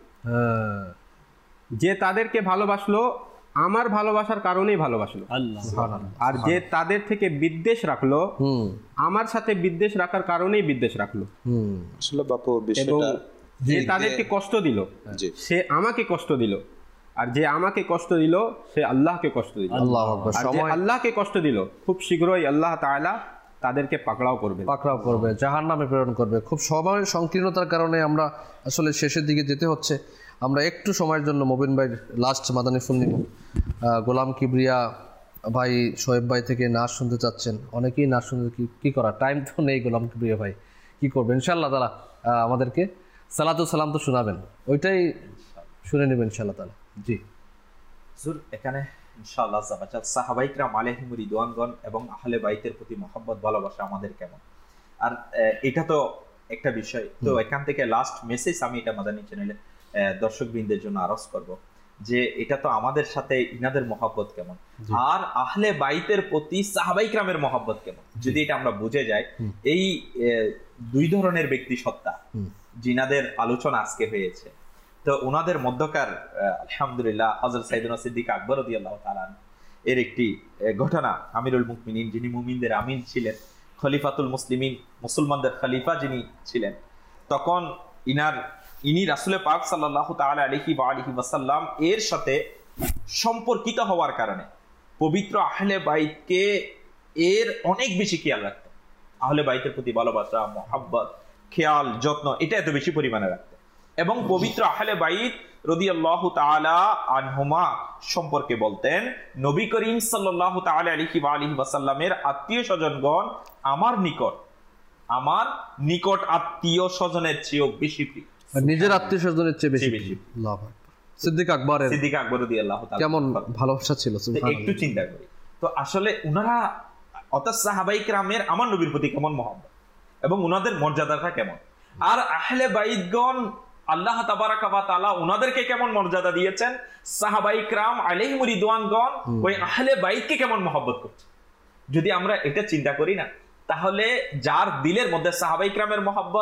যে তাদেরকে ভালোবাসলো আমার ভালোবাসার কারণেই ভালোবাসলো, আর যে তাদের থেকে বিদ্বেষ রাখলো আমার সাথে বিদ্বেষ রাখার কারণেই বিদ্বেষ রাখলো। আসলে বাপু এবং যে তাদেরকে কষ্ট দিল সে আমাকে কষ্ট দিল, আর যে আমাকে কষ্ট দিল সে আল্লাহকে কষ্ট দিল। আর যে আল্লাহকে কষ্ট দিল খুব শীঘ্রই আল্লাহ তাআলা তাদেরকে পাকড়াও করবে পাকড়াও করবে জাহান্নামে প্রেরণ করবে। খুব সময় সংকীর্ণতার কারণে আমরা আসলে শেষের দিকে যেতে হচ্ছে। আমরা একটু সময়ের জন্য মবিন ভাইয়ের লাস্ট মাদানী ফুল নিব। গোলাম কিবরিয়া ভাই শোয়েব ভাই থেকে নাচ শুনতে চাচ্ছেন, অনেকেই নাচ শুনতে, কি কি করা, টাইম তো নেই গোলাম কিবরিয়া ভাই, কি করবেন? ইনশাআল্লাহ তাআলা আমাদেরকে সালাতু সালাম তো শোনাবেন, ওইটাই শুনে নেবেন ইনশাআল্লাহ তাআলা। জি হুজুর, এখানে ইনশাআল্লাহ সাহাবায়ে কিরাম আলাইহিমুর রিদওয়ানগণ এবং আহলে বাইতের প্রতি মহব্বত ভালোবাসা আমাদের কেমন, আর এটা তো একটা বিষয়। তো এখান থেকে লাস্ট মেসেজ আমি এটা মাদানী চ্যানেলে দর্শকবৃন্দের জন্য আরজ করব যে এটা তো আমাদের সাথে ইনাদের মহব্বত কেমন, আর আহলে বাইতের প্রতি সাহাবায়ে কিরামের মহব্বত কেমন, যদি এটা আমরা বুঝে যাই। এই দুই ধরনের ব্যক্তি সত্তা যিনাদের আলোচনা আজকে হয়েছে, তো ওনাদের মধ্যকার আলহামদুলিল্লাহ হযরত সাইয়েদনা সিদ্দিক আকবর রাদিয়াল্লাহু তাআলা এর একটি ঘটনা। আমিরুল মুমিনিন, যিনি মুমিনদের আমির ছিলেন, খলিফাতুল মুসলিমিন, মুসলমানদের খলিফা যিনি ছিলেন, তখন ইনার ইনি রাসূল পাক সাল্লাল্লাহু তাআলা আলাইহি ওয়া আলিহি ওয়াসাল্লাম এর সাথে সম্পর্কিত হওয়ার কারণে পবিত্র আহলে বাইতকে এর অনেক বেশি খেয়াল রাখতেন। আহলে বাইতের প্রতি ভালোবাসা, মহব্বত, খেয়াল, যত্ন এটা এত বেশি পরিমাণে রাখতেন। এবং পবিত্র আহলে বাইত রাদিয়াল্লাহু তাআলা আনহুমা সম্পর্কে বলতেন, নবী করিম সাল্লাল্লাহু তাআলা আলাইহি ওয়া আলিহি ওয়াসাল্লামের আত্মীয় স্বজনগণ আমার নিকট আমার নিকট আত্মীয় স্বজনের চেয়েও বেশি প্রিয়, নিজের আত্মীয় স্বজনের চেয়ে বেশি বেশি। আল্লাহু আকবার। সিদ্দিক আকবরের সিদ্দিক আকবর রাদিয়াল্লাহু তাআলা কেমন ভালোবাসা ছিল, সুবহানাল্লাহ। একটু চিন্তা করি তো আসলে উনারা অর্থাৎ সাহাবায়ে কিরামের আমার নবীর প্রতি কেমন মহব্বত এবং উনাদের মর্যাদাটা কেমন, আর আহলে বাইতগণ আল্লাহ তাবারাকা ওয়া তাআলা উনাদেরকে কেমন মর্যাদা দিয়েছেন, সাহাবায়ে কিরাম আলাইহিমুর রিদওয়ানগণ ওই আহলে বাইতকে কেমন মহব্বত করছে। যদি আমরা এটা চিন্তা করি না, তাহলে যার দিলের মধ্যে সাহাবায়ে কিরামের মহব্বত,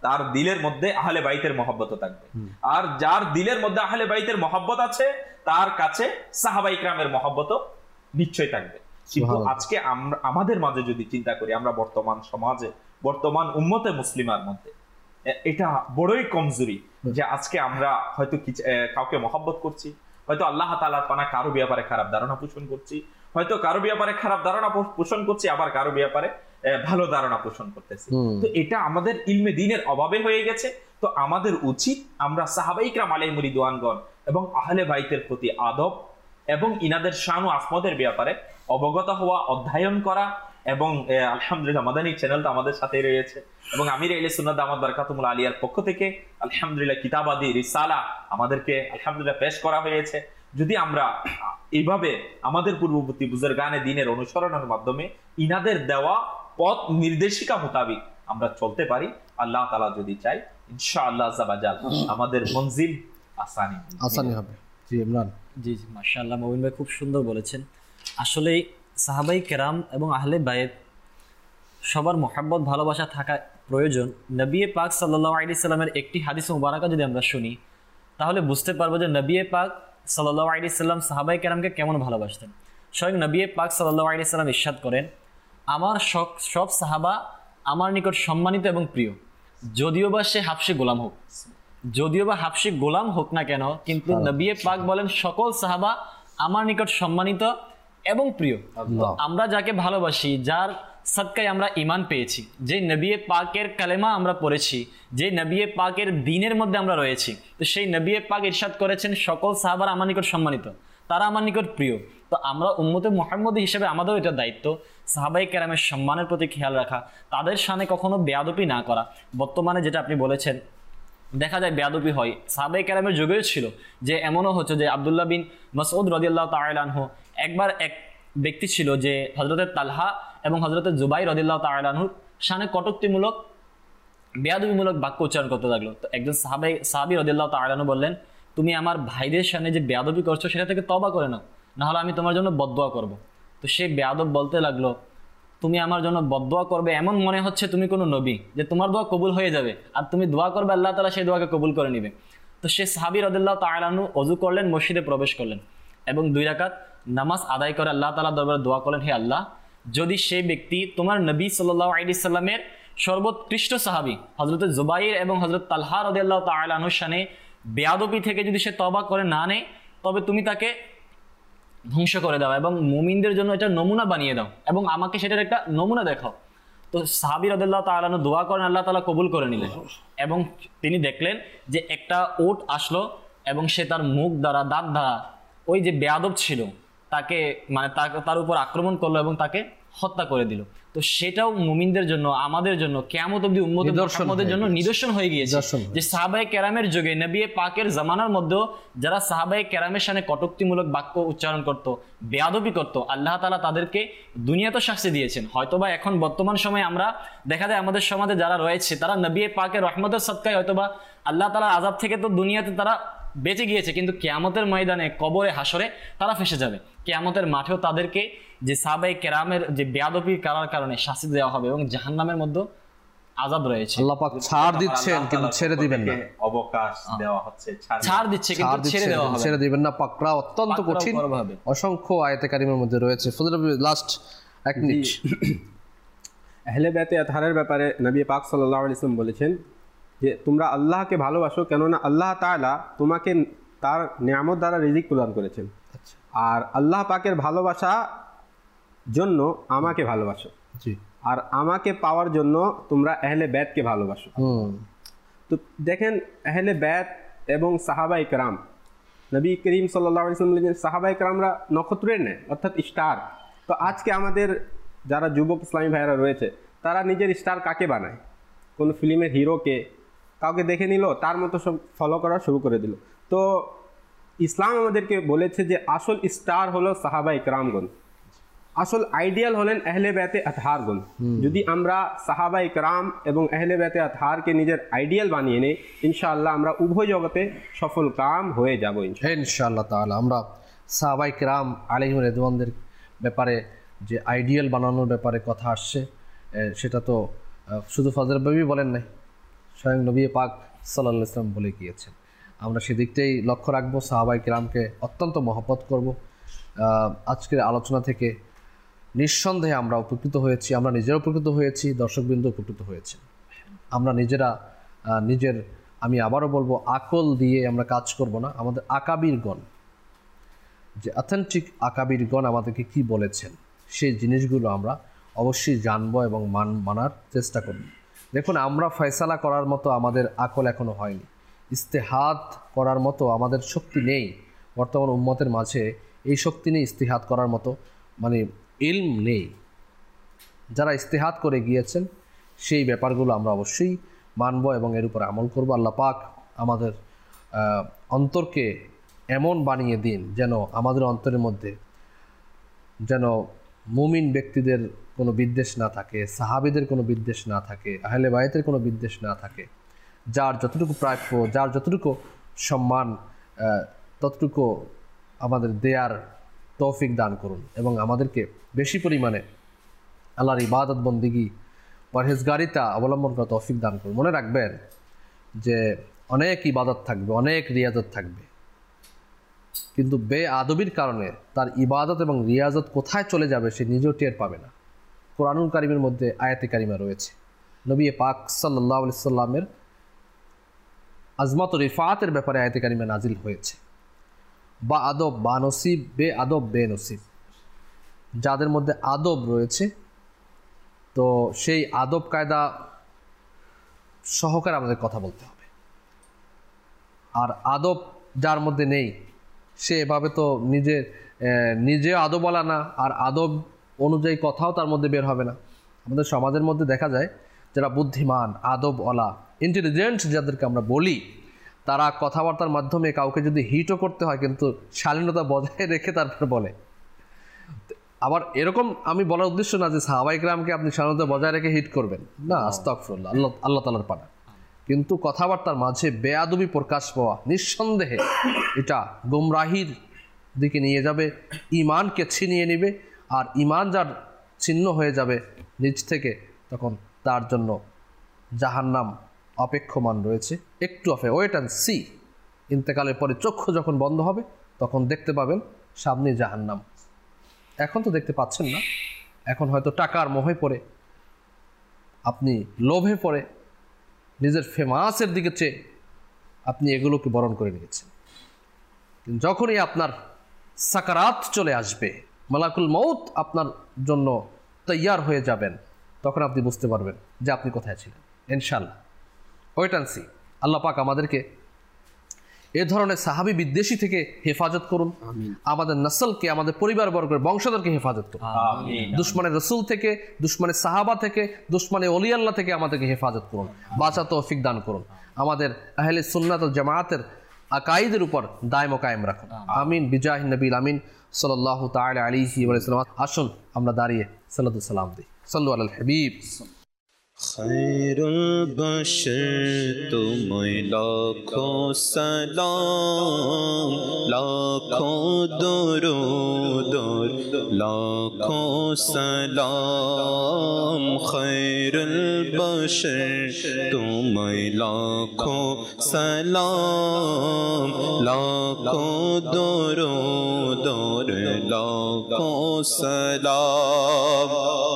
তার দিলের মধ্যে আহলে বাইতের মহব্বত থাকবে। আর যার দিলের মধ্যে আহলে বাইতের মহব্বত আছে তার কাছে সাহাবায়ে কেরামের মহব্বত নিশ্চয় থাকবে। কিন্তু আজকে আমরা আমাদের মাঝে যদি চিন্তা করি, আমরা বর্তমান সমাজে বর্তমান উম্মতে মুসলিমার মধ্যে এটা বড়ই কমজোরি যে আজকে আমরা হয়তো কাউকে মহব্বত করছি, হয়তো আল্লাহ তাআলার পানা কারো ব্যাপারে খারাপ ধারণা পোষণ করছি, হয়তো কারো ব্যাপারে খারাপ ধারণা পোষণ করছি, আবার কারো ব্যাপারে ভালো ধারণা পোষণ করতেছি। তো এটা আমাদের ইলমে দ্বীনের অভাবে হয়ে গেছে। তো আমাদের উচিত আমরা সাহাবায়ে কেরাম আলাইহিমুর রিদওয়ানগণ এবং আহলে বাইতের প্রতি আদব এবং ইনাদের শান ও আসমতের ব্যাপারে অবগত হওয়া, অধ্যয়ন করা। এবং আলহামদুলিল্লাহ মাদানী চ্যানেলটা আমাদের সাথে রয়েছে এবং আমির আহলে সুন্নাত দামাত বারাকাতুহুল আলিয়ার পক্ষ থেকে আলহামদুলিল্লাহ কিতাবাদি রিসালা আমাদেরকে আলহামদুলিল্লাহ পেশ করা হয়েছে। যদি আমরা এইভাবে আমাদের পূর্ববর্তী বুজুর্গানে দ্বীনের অনুসরণের মাধ্যমে ইনাদের দেওয়া পথ নির্দেশিকা মোতাবেক আমরা চলতে পারি, আল্লাহ তাআলা যদি চাই ইনশাআল্লাহ আযজা ওয়াজাল আমাদের মঞ্জিল আসানি আসানি হবে। জি ইমরান। জি জি মাশাআল্লাহ মুবিন ভাই খুব সুন্দর বলেছেন। আসলে সাহাবায়ে কেরাম এবং আহলে বাইত সবার মোহাব্বত ভালোবাসা থাকা প্রয়োজন। নবী পাক সাল্লাল্লাহু আলাইহি সাল্লামের একটি হাদিস মুবারাকা যদি আমরা শুনি তাহলে বুঝতে পারবো যে নবী পাক সাল্লাল্লাহু আলাইহি সাল্লাম সাহাবায়ে কেরামকে কেমন ভালোবাসতেন। স্বয়ং নবী পাক সাল্লাল্লাহু আলাইহি সাল্লাম ইরশাদ করেন, আমার সব সাহাবা আমার নিকট সম্মানিত এবং প্রিয়, যদিও বা সে হাবশী গোলাম হোক, যদিও বা হাবশী গোলাম হোক না কেন, কিন্তু নবী পাক বলেন সকল সাহাবা আমার নিকট সম্মানিত এবং প্রিয়। আমরা যাকে ভালোবাসি, যার সাদকায় আমরা ঈমান পেয়েছি, যে নবী পাকের কালেমা আমরা পড়েছি, যে নবী পাকের দ্বীনের মধ্যে আমরা রয়েছি, তো সেই নবী পাক ইরশাদ করেছেন সকল সাহাবারা আমার নিকট সম্মানিত, তারা আমার নিকট প্রিয়। তো আমরা উম্মতে মুহাম্মদী হিসেবে আমাদেরও এটা দায়িত্ব সাহাবায়ে কেরামের সম্মানের প্রতি খেয়াল রাখা, তাদের শানে কখনো বেয়াদবি না করা। বর্তমানে যেটা আপনি বলেছেন দেখা যায় বেয়াদবি হয়, সাহাবায়ে কেরামের যুগেও ছিল যে এমনও হচ্ছে যে আব্দুল্লাহ বিন মাসউদ রাদিয়াল্লাহু তাআলা আনহু একবার এক ব্যক্তি ছিল যে হযরতে তালহা এবং হযরতে জুবাইর রাদিয়াল্লাহু তাআলা আনহুর শানে কটূক্তিমূলক বেয়াদবিমূলক বাক্য উচ্চারণ করতে লাগলো। তো একজন সাহাবাই সাহাবী রাদিয়াল্লাহু তাআলা আনহু বললেন, তুমি আমার ভাইদের শানে যে বেয়াদবি করছো সেটা থেকে তওবা করে নাও, না হলে আমি তোমার জন্য বদদোয়া করব। তো সে বেয়াদব বলতে লাগলো, তুমি আমার জন্য বদদোয়া করবে এমন মনে হচ্ছে তুমি কোনো নবী, যে তোমার দোয়া কবুল হয়ে যাবে আর তুমি দোয়া করবে আল্লাহ তাআলা সেই দোয়াকে কবুল করে নেবে। তো সে সাহাবী রাদিয়াল্লাহু তাআলা আনহু ওযু করলেন, মসজিদে প্রবেশ করলেন এবং দুই রাকাত নামাজ আদায় করে আল্লাহ তাআলার দরবারে দোয়া করলেন, হে আল্লাহ, যদি সেই ব্যক্তি তোমার নবী সাল্লাল্লাহু আলাইহি সাল্লামের সর্বোৎকৃষ্ট সাহাবী হযরত জুবাইর এবং হযরত তালহা রাদিয়াল্লাহু তাআলা আনহুর শানে বেয়াদবি থেকে যদি সে তওবা করে না নেয়, তবে তুমি তাকে ধ্বংস করে দাও এবং মুমিনদের জন্য এটা নমুনা বানিয়ে দাও এবং আমাকে সেটার একটা নমুনা দেখাও। তো সাহাবী রাদিয়াল্লাহু তাআলা আনহু দোয়া করেন, আল্লাহ তাআলা কবুল করে নিলেন এবং তিনি দেখলেন যে একটা উট আসলো এবং সে তার মুখ দ্বারা দাঁত দ্বারা ওই যে বেয়াদব ছিল তাকে মানে তার উপর আক্রমণ করলো এবং তাকে হত্যা করে দিল। তো সেটাও মুমিনদের জন্য, আমাদের জন্য, কিয়ামত অবধি উম্মতে মুহাম্মদের জন্য নিদর্শন হয়ে গিয়েছে যে সাহাবায়ে কেরামের যুগে নবী পাকের জামানার মধ্যে যারা সাহাবায়ে কেরামের শানে কটূক্তিমূলক বাক্য উচ্চারণ করত, বেয়াদবি করত, আল্লাহ তাআলা তাদেরকে দুনিয়াতে শাস্তি দিয়েছেন। হয়তোবা এখন বর্তমান সময়ে আমরা দেখা যায় আমাদের সমাজে যারা রয়েছে তারা নবী পাকের রহমতের সদকায় হয়তোবা আল্লাহ তাআলার আযাব থেকে তো দুনিয়াতে তারা বেঁচে গিয়েছে, কিন্তু কিয়ামতের ময়দানে কবরে হাসরে তারা ফেসে যাবে। কিয়ামতের মাঠেও তাদেরকে যে সাহাবায়ে কেরামের যে বেয়াদবি করার কারণে শাস্তি দেওয়া হবে এবং জাহান্নামের মধ্যে আযাব রয়েছে। আল্লাহ পাক ছাড় দিচ্ছেন কিন্তু ছেড়ে দিবেন না, অবকাশ দেওয়া হচ্ছে, ছাড় দিচ্ছে কিন্তু ছেড়ে দেওয়া হবে, ছেড়ে দিবেন না। পাকড়া অত্যন্ত কঠিন, অসংখ্য আয়াতে কারিমের মধ্যে রয়েছে। ফজল লাস্ট এক মিনিট। আহলে বাইতে আতহারের ব্যাপারে নবী পাক সাল্লাল্লাহু আলাইহি ওয়াসাল্লাম বলেছেন যে তোমরা আল্লাহকে ভালোবাসো, কেননা আল্লাহ তাআলা তোমাকে তার নিয়ামত দ্বারা রিজিক প্রদান করেছেন, আর আল্লাহ পাকের ভালোবাসা জন্য আমাকে ভালোবাসো, আর আমাকে পাওয়ার জন্য তোমরা আহলে বাইতকে ভালোবাসো। তো দেখেন আহলে বাইত এবং সাহাবায়ে কেরাম, নবী করিম সাল্লাল্লাহু আলাইহি ওয়াসাল্লাম বলেছেন সাহাবায়ে কেরামরা নক্ষত্রের ন্যায়, অর্থাৎ স্টার। তো আজকে আমাদের যারা যুবক ইসলামী ভাইরা রয়েছে তারা নিজের স্টার কাকে বানায়? কোনো ফিল্মের হিরোকে, কাউকে দেখে নিল তার মতো সব ফলো করা শুরু করে দিল। তো ইসলাম আমাদেরকে বলেছে যে আসল স্টার হলো সাহাবায়ে কেরামগণ, আসল আইডিয়াল হলেন আহলে বাইতে আতহারগণ। যদি আমরা সাহাবায়ে কেরাম এবং আহলে বাইতে আতহারকে নিজের আইডিয়াল বানিয়ে নেই, ইনশাআল্লাহ আমরা উভয় জগতে সফল কাম হয়ে যাব ইনশাআল্লাহ তাআলা। আমরা সাহাবায়ে কেরাম আলাইহিম রিদওয়ানদের ব্যাপারে যে আইডিয়াল বানানোর ব্যাপারে কথা আসছে, সেটা তো শুধু ফজল ভাবি বলেন নাই, স্বয়ং নবী পাক সাল্লাল্লাহু আলাইহি ওয়াসাল্লাম বলে গিয়েছেন। আমরা সেদিকটাই লক্ষ্য রাখবো, সাহাবায়ে কিরামকে অত্যন্ত মহব্বত করব। আজকের আলোচনা থেকে নিঃসন্দেহে আমরা উপকৃত হয়েছি, আমরা নিজেরা উপকৃত হয়েছি, দর্শকবৃন্দ উপকৃত হয়েছে। আমরা নিজেরা নিজের, আমি আবারও বলবো, আকল দিয়ে আমরা কাজ করব না। আমাদের আকাবিরগণ, যে অথেন্টিক আকাবিরগণ আমাদেরকে কি বলেছেন, সেই জিনিসগুলো আমরা অবশ্যই জানবো এবং মান মানার চেষ্টা করব। দেখুন, আমরা ফয়সালা করার মতো আমাদের আকল এখনো হয়নি, ইস্তেহাদ করার মতো আমাদের শক্তি নেই। বর্তমান উম্মতের মাঝে এই শক্তি নেই, ইস্তেহাদ করার মতো মানে ইলম নেই। যারা ইস্তেহাদ করে গিয়েছেন সেই ব্যাপারগুলো আমরা অবশ্যই মানব এবং এর উপর আমল করব। আল্লাহ পাক আমাদের অন্তরকে এমন বানিয়ে দিন যেন আমাদের অন্তরের মধ্যে যেন মুমিন ব্যক্তিদের কোনো বিদ্বেষ না থাকে, সাহাবীদের কোনো বিদ্বেষ না থাকে, আহলে বায়তের কোনো বিদ্বেষ না থাকে। যার যতটুকু প্রাপ্য, যার যতটুকু সম্মান, ততটুকু আমাদের দেয়ার তৌফিক দান করুন এবং আমাদেরকে বেশি পরিমাণে আল্লাহর ইবাদত বন্দিগি পরহেজগারিতা অবলম্বন করা তৌফিক দান করুন। মনে রাখবেন যে অনেক ইবাদত থাকবে, অনেক রিয়াজত থাকবে, কিন্তু বে আদবির কারণে তার ইবাদত এবং রিয়াজত কোথায় চলে যাবে সে নিজেও টের পাবে না। কোরআনুল কারিমের মধ্যে আয়াতে কারিমা রয়েছে, নবী পাক সাল্লাল্লাহু আলাইহি সাল্লামের আজমত ও রিফাতের ব্যাপারে আয়াতে কারিমা নাজিল হয়েছে। বা আদব বা নসিব, বে আদব বে নসিব, যাদের মধ্যে আদব রয়েছে তো সেই আদব কায়দা সহকারে আমাদের কথা বলতে হবে। আর আদব যার মধ্যে নেই সে এভাবে তো নিজে নিজে আদবওয়ালা না, আর আদব অনুযায়ী কথাও তার মধ্যে বের হবে না। আমাদের সমাজের মধ্যে দেখা যায় যারা বুদ্ধিমান, আদবওয়ালা, ইন্টেলিজেন্ট যাদেরকে আমরা বলি, তারা কথাবার্তার মাধ্যমে কাউকে যদি হিটও করতে হয় কিন্তু শালীনতা বজায় রেখে তারপর বলে। আবার এরকম আমি বলার উদ্দেশ্য না যে সাহাবায়ে কেরামকে আপনি শালীনতা বজায় রেখে হিট করবেন, না, আস্তাগফিরুল্লাহ, আল্লাহ আল্লাহ তাআলার পানা। কিন্তু কথাবার্তার মাঝে বেয়াদবি প্রকাশ পাওয়া নিঃসন্দেহে এটা গুমরাহির দিকে নিয়ে যাবে, ঈমানকে ছিনিয়ে নেবে। আর ঈমান যার ছিন্ন হয়ে যাবে নিজ থেকে, তখন তার জন্য জাহান্নাম অপেক্ষমান রয়েছে। একটু অফে ওয়েট অ্যান্ড সি, ইন্তেকালের পরে চক্ষু যখন বন্ধ হবে তখন দেখতে পাবেন সামনে জাহান্নাম। এখন তো দেখতে পাচ্ছেন না, এখন হয়তো টাকার মোহে পড়ে, আপনি লোভে পড়ে, নিজের ফেমাসের দিকে চেয়ে আপনি এগুলোকে বরণ করে নিয়েছেন। যখনই আপনার সাকারাত চলে আসবে, মালাকুল মউত আপনার জন্য তৈয়ার হয়ে যাবেন, তখন আপনি বুঝতে পারবেন যে আপনি কোথায় ছিলেন। ইনশাআল্লাহ ওয়েট অ্যান্ড সি। আল্লাহ পাক আমাদেরকে এ ধরনের সাহাবী বিদ্বেষী থেকে হেফাজত করুন, আমাদের নসলকে, আমাদের পরিবারবর্গের বংশধরকে হেফাজত করুন, দুশমনের রসুল থেকে, দুশমনের সাহাবা থেকে, দুশমনের ওলি আল্লাহ থেকে আমাদেরকে হেফাজত করুন, বাঁচা তৌফিক দান করুন, আমাদের আহলে সুন্নাত ওয়াল জামাতের আকাইদের উপর দায়ম ও কায়েম রাখুন। আমিন বিজাহি নবীল আমিন সাল্লাল্লাহু তাআলা আলাইহি ওয়া সাল্লাম। আসুন আমরা দাঁড়িয়ে সালাতু সালাম দিই। সাল্লু আলাল হাবিব। खैरुल बशर तुम्हें लाखों सलाम, लाखों दुरूद लाखों सलाम। खैरुल बशर तुम्हें लाखों सलाम, लाखों दुरूद लाखों सलाम।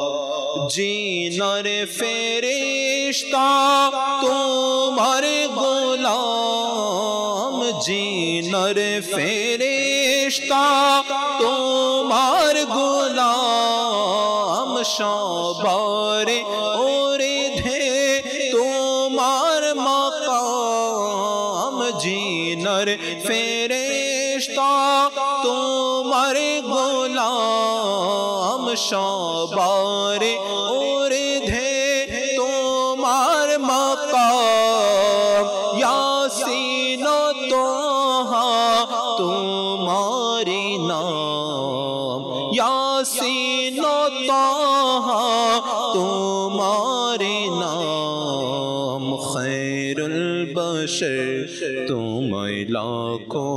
जीनर फेरिश्ता तुम्हारे गुलाम, जीनर फेरिश्ता तुम्हारे गुलाम। शाबारे और धे तुम्हार मकाम, जीनर फेरिश्ता तुम्हारे गुलाम। शाबारे और धे तुम्हार मकाम। यासीन तोहा तुम्हारी नाम, यासीन तोहा तुम्हारे नाम। खैरुल बशर बशर तुम्हें लाखों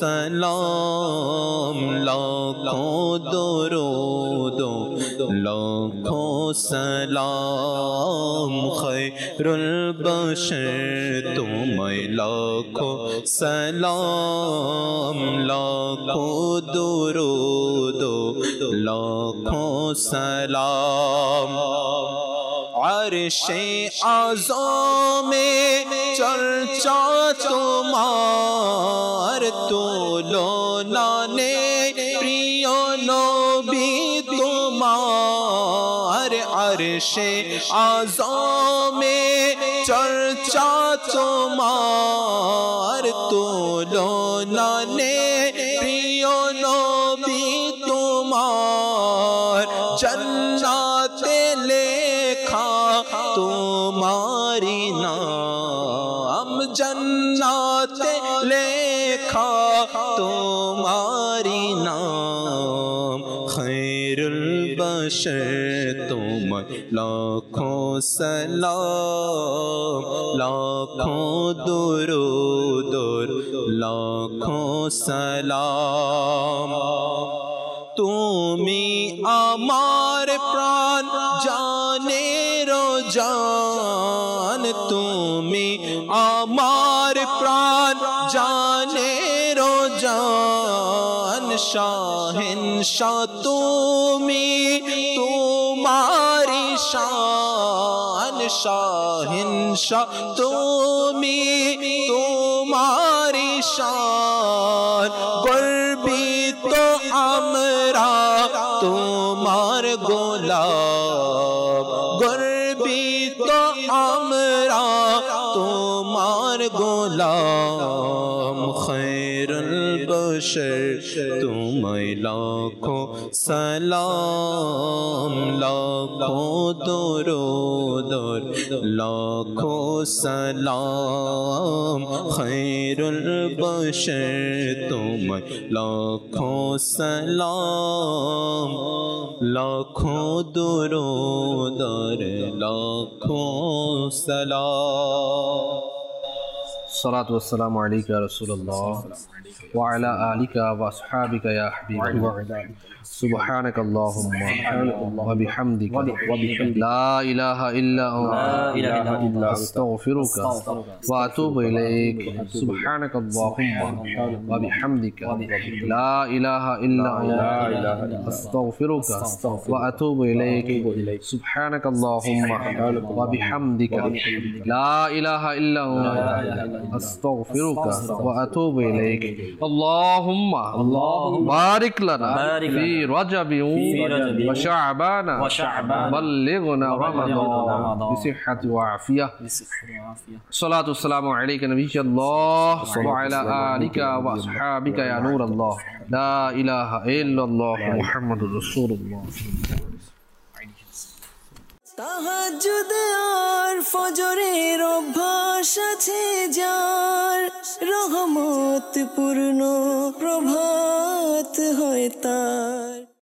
सलाम लाखों दुरूद लाखों सलाम खैरुल बशर तुम्हें लाखों सलाम लाखों दुरूद लाखों सलाम अर्शे आज़म में चर्चा तुम्हार तुलना ने प्रिय नबी तुम्हार अर्शे आज़म में चर्चा तुम्हार तुलना ने प्रिय नबी तुम्हार जन्नते लेखा तुम्हारी नाम जन्नते लेखा तुम्हारी नाम खैरुल बशर तुम लाखों सलाम लाखों दुरूद लाखों सलाम তুমি আমার প্রাণ জানের জান তুমি আমার প্রাণ জানের জান শাহেনশাহ তুমি তোমারি শান শাহেনশাহ তুমি তোমারি শান গর্বিত আমরা তোমার গোলাম গর্বিত আমরা তোমার গোলাম খৈরুল বশর তোমায় লাখোঁ সালাম লাখোঁ দুরূদ লাখোঁ সালাম খৈরুল বশর তোমায় লাখোঁ সালাম লাখোं दुरूद लाखों सलाम सलातु वस्सलामु अलैका या रसूलल्लाह व अला आलिका व अस्हाबिका या हबीबल्लाह सुब्हानक अल्लाहुम्मा व बिहम्दिका ला इलाहा इल्ला अंता अस्तगफिरुका व अतूबु इलैक सुब्हानक अल्लाहुम्मा व बिहम्दिका ला इलाहा इल्ला अंता अस्तगफिरुका व अतूबु इलैक सुब्हानक अल्लाहुम्मा व बिहम्दिका ला इलाहा इल्ला अंता अस्तगफिरुका व अतूबु इलैक अल्लाहुम्मा बारिक लना फी रजब व शअबान बल्लिगना रमज़ान बिसिहहति व आफिया सलातु वस्सलामु अलैका नबिय्यल्लाह व अला आलिका व अस्हाबिका या नूरल्लाह ला इलाहा इल्लल्लाह मुहम्मदुर रसूलुल्लाह তাহাজ্জুদ আর ফজরের অভ্যাস আছে যার রহমত পূর্ণ প্রভাত হয় তার।